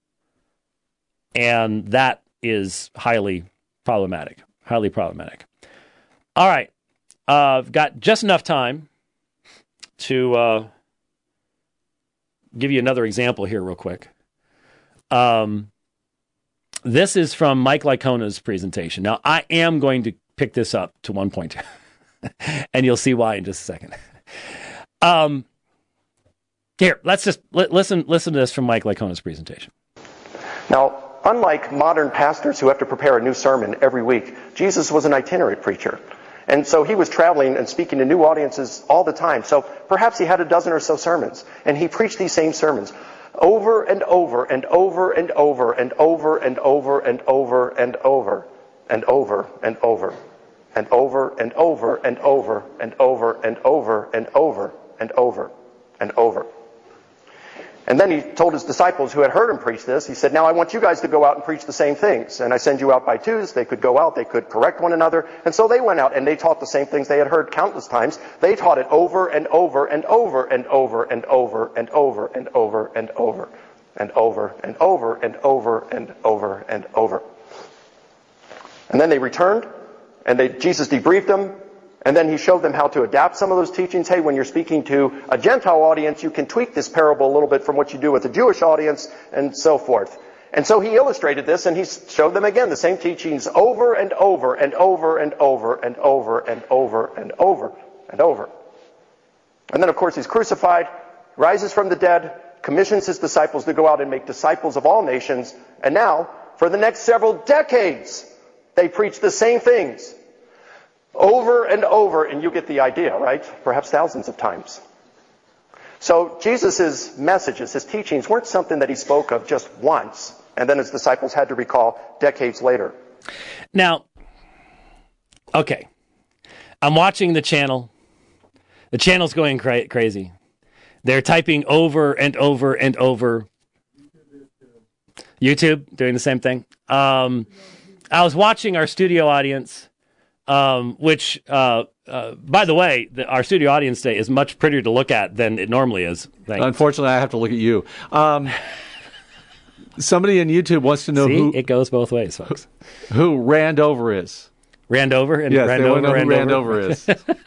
And that is highly problematic. Highly problematic. All right. I've got just enough time to give you another example here real quick. This is from Mike Licona's presentation. Now, I am going to pick this up to 1.2, and you'll see why in just a second. Here, let's just listen to this from Mike Licona's presentation. Now, unlike modern pastors who have to prepare a new sermon every week, Jesus was an itinerant preacher. And so he was traveling and speaking to new audiences all the time. So perhaps he had a dozen or so sermons. And he preached these same sermons over and over and over and over and over and over and over and over and over and over and over and over and over and over and over and over and over and over. And then he told his disciples who had heard him preach this, he said, now I want you guys to go out and preach the same things. And I send you out by twos. They could go out, they could correct one another. And so they went out and they taught the same things they had heard countless times. They taught it over and over and over and over and over and over and over and over and over and over and over and over and over. And then they returned and Jesus debriefed them. And then he showed them how to adapt some of those teachings. Hey, when you're speaking to a Gentile audience, you can tweak this parable a little bit from what you do with a Jewish audience, and so forth. And so he illustrated this, and he showed them again the same teachings over and over and over and over and over and over and over and over. And then, of course, he's crucified, rises from the dead, commissions his disciples to go out and make disciples of all nations. And now For the next several decades, they preached the same things over and over, and you get the idea, right? Perhaps thousands of times. So Jesus' messages, his teachings, weren't something that he spoke of just once, and then his disciples had to recall decades later. Now, okay, I'm watching the channel. The channel's going crazy. They're typing over and over and over. YouTube doing the same thing. I was watching our studio audience, which, by the way, our studio audience today is much prettier to look at than it normally is. Unfortunately, I have to look at you. Somebody in YouTube wants to know who... it goes both ways, folks. Who Randover is. Randover? Yes, they want to know who Randover is.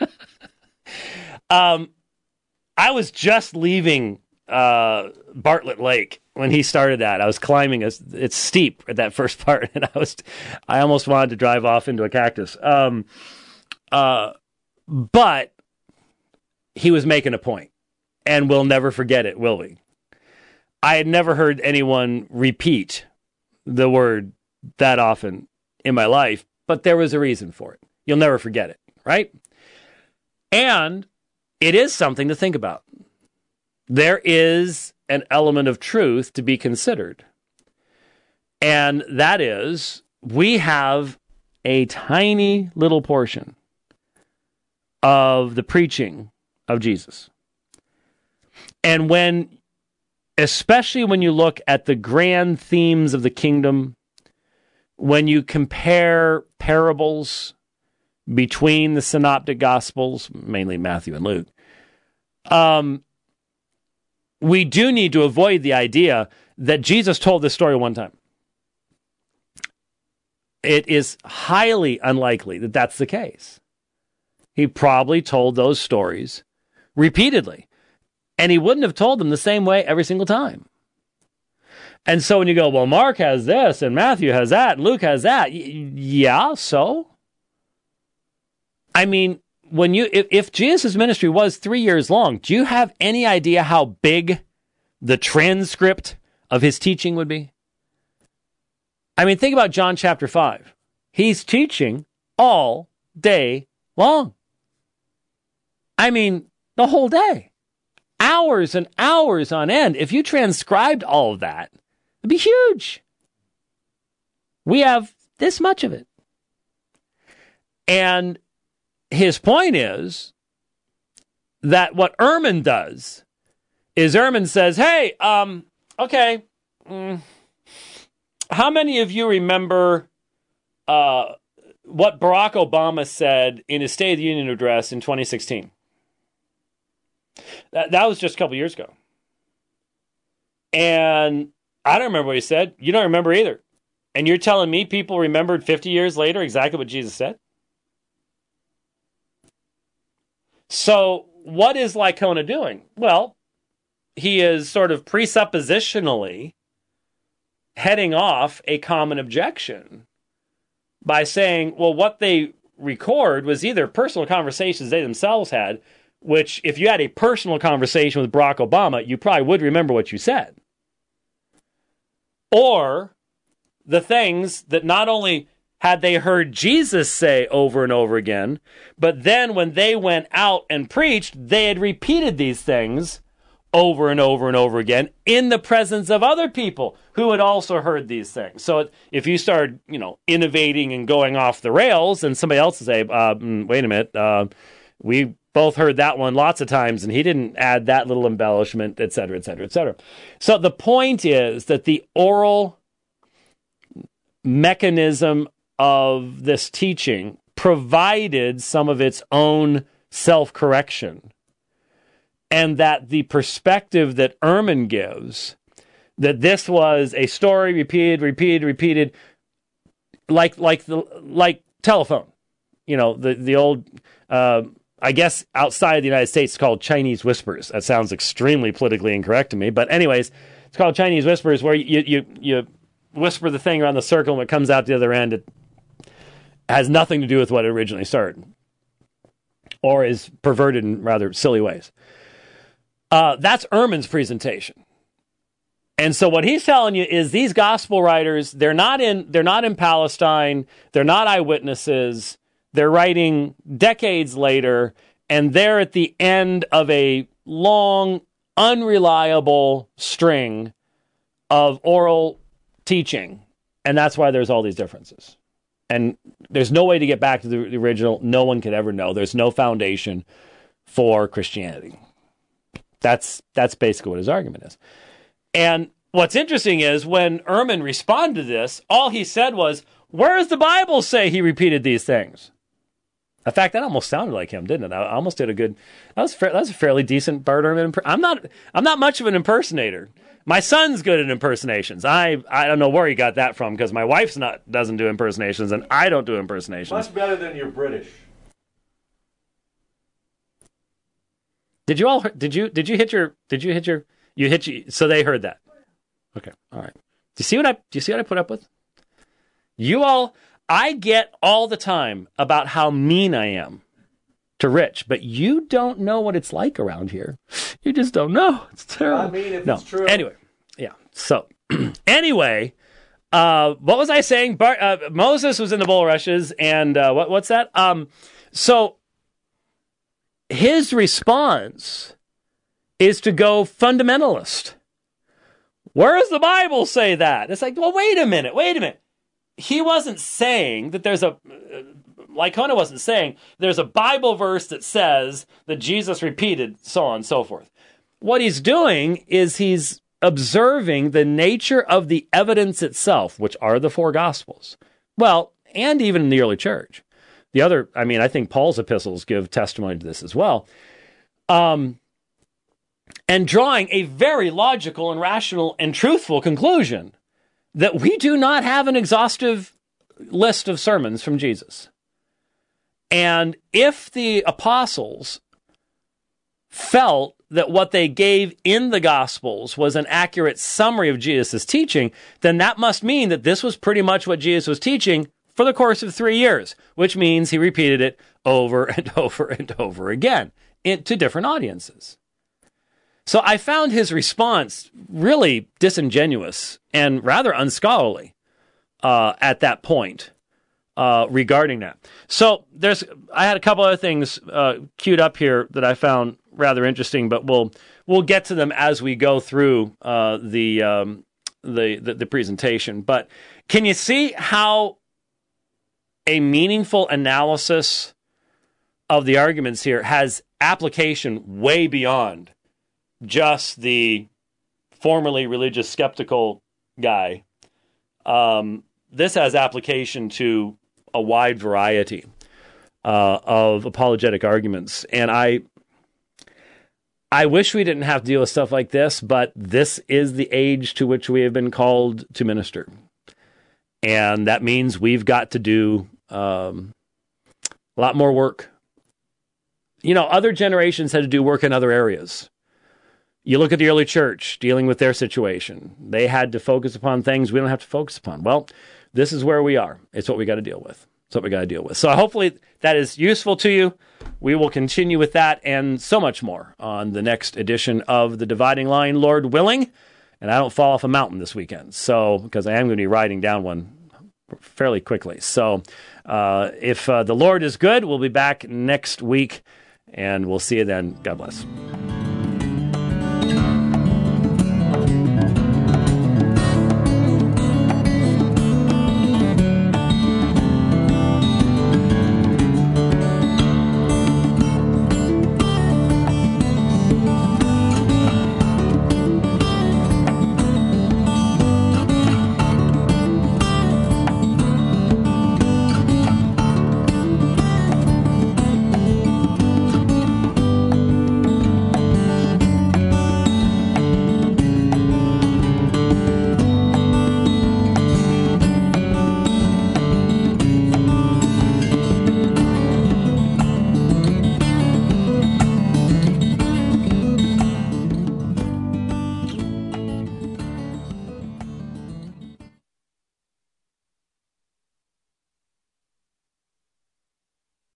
I was just leaving Bartlett Lake when he started that. I was climbing. It's steep at that first part, and I almost wanted to drive off into a cactus. But he was making a point, and we'll never forget it, will we? I had never heard anyone repeat the word that often in my life, but there was a reason for it. You'll never forget it, right? And it is something to think about. There is an element of truth to be considered. And that is, we have a tiny little portion of the preaching of Jesus. And especially when you look at the grand themes of the kingdom, when you compare parables between the synoptic gospels, mainly Matthew and Luke, we do need to avoid the idea that Jesus told this story one time. It is highly unlikely that that's the case. He probably told those stories repeatedly, and he wouldn't have told them the same way every single time. And so when you go, well, Mark has this, and Matthew has that, and Luke has that, yeah, so? I mean, if Jesus' ministry was 3 years long, do you have any idea how big the transcript of his teaching would be? I mean, think about John chapter 5. He's teaching all day long. I mean, the whole day. Hours and hours on end. If you transcribed all of that, it'd be huge. We have this much of it. And his point is that what Ehrman does is Ehrman says, hey, okay, how many of you remember what Barack Obama said in his State of the Union address in 2016? That was just a couple years ago. And I don't remember what he said. You don't remember either. And you're telling me people remembered 50 years later exactly what Jesus said? So what is Licona doing? Well, he is sort of presuppositionally heading off a common objection by saying, well, what they record was either personal conversations they themselves had, which if you had a personal conversation with Barack Obama, you probably would remember what you said. Or the things that not only had they heard Jesus say over and over again, but then when they went out and preached, they had repeated these things over and over and over again in the presence of other people who had also heard these things. So if you start, innovating and going off the rails, and somebody else will say, wait a minute, we both heard that one lots of times, and he didn't add that little embellishment, et cetera, et cetera, et cetera. So the point is that the oral mechanism of this teaching provided some of its own self-correction, and that the perspective that Ehrman gives, that this was a story repeated, like telephone, the old, I guess outside the United States, it's called Chinese whispers. That sounds extremely politically incorrect to me, but anyways, it's called Chinese whispers, where you whisper the thing around the circle, and when it comes out the other end, it has nothing to do with what it originally started, or is perverted in rather silly ways. That's Ehrman's presentation. And so what he's telling you is these gospel writers, they're not in Palestine, they're not eyewitnesses, they're writing decades later, and they're at the end of a long, unreliable string of oral teaching. And that's why there's all these differences. And there's no way to get back to the original. No one could ever know. There's no foundation for Christianity. That's basically what his argument is. And what's interesting is when Ehrman responded to this, all he said was, where does the Bible say he repeated these things? In fact, that almost sounded like him, didn't it? I almost did a good, that was a fairly decent Bart Ehrman. I'm not much of an impersonator. My son's good at impersonations. I don't know where he got that from because my wife's doesn't do impersonations and I don't do impersonations. Much better than your British. Did you hit your so they heard that. Okay. All right. Do you see what I put up with? I get all the time about how mean I am to Rich, but you don't know what it's like around here. You just don't know. It's terrible. I mean, if it's true. Anyway, yeah. So, anyway, what was I saying? Moses was in the bulrushes, and what's that? So, his response is to go fundamentalist. Where does the Bible say that? It's like, well, wait a minute. He wasn't saying that like Kona wasn't saying, there's a Bible verse that says that Jesus repeated, so on and so forth. What he's doing is he's observing the nature of the evidence itself, which are the four Gospels. Well, and even in the early church. I think Paul's epistles give testimony to this as well. And drawing a very logical and rational and truthful conclusion that we do not have an exhaustive list of sermons from Jesus. And if the apostles felt that what they gave in the Gospels was an accurate summary of Jesus' teaching, then that must mean that this was pretty much what Jesus was teaching for the course of 3 years, which means he repeated it over and over and over again to different audiences. So I found his response really disingenuous and rather unscholarly at that point regarding that. So I had a couple other things queued up here that I found rather interesting, but we'll get to them as we go through the presentation. But can you see how a meaningful analysis of the arguments here has application way beyond just the formerly religious skeptical guy? This has application to a wide variety of apologetic arguments. And I wish we didn't have to deal with stuff like this, but this is the age to which we have been called to minister. And that means we've got to do a lot more work. Other generations had to do work in other areas. You look at the early church dealing with their situation. They had to focus upon things we don't have to focus upon. Well, this is where we are. It's what we got to deal with. So hopefully that is useful to you. We will continue with that and so much more on the next edition of The Dividing Line, Lord willing. And I don't fall off a mountain this weekend, because I am going to be riding down one fairly quickly. So if the Lord is good, we'll be back next week, and we'll see you then. God bless.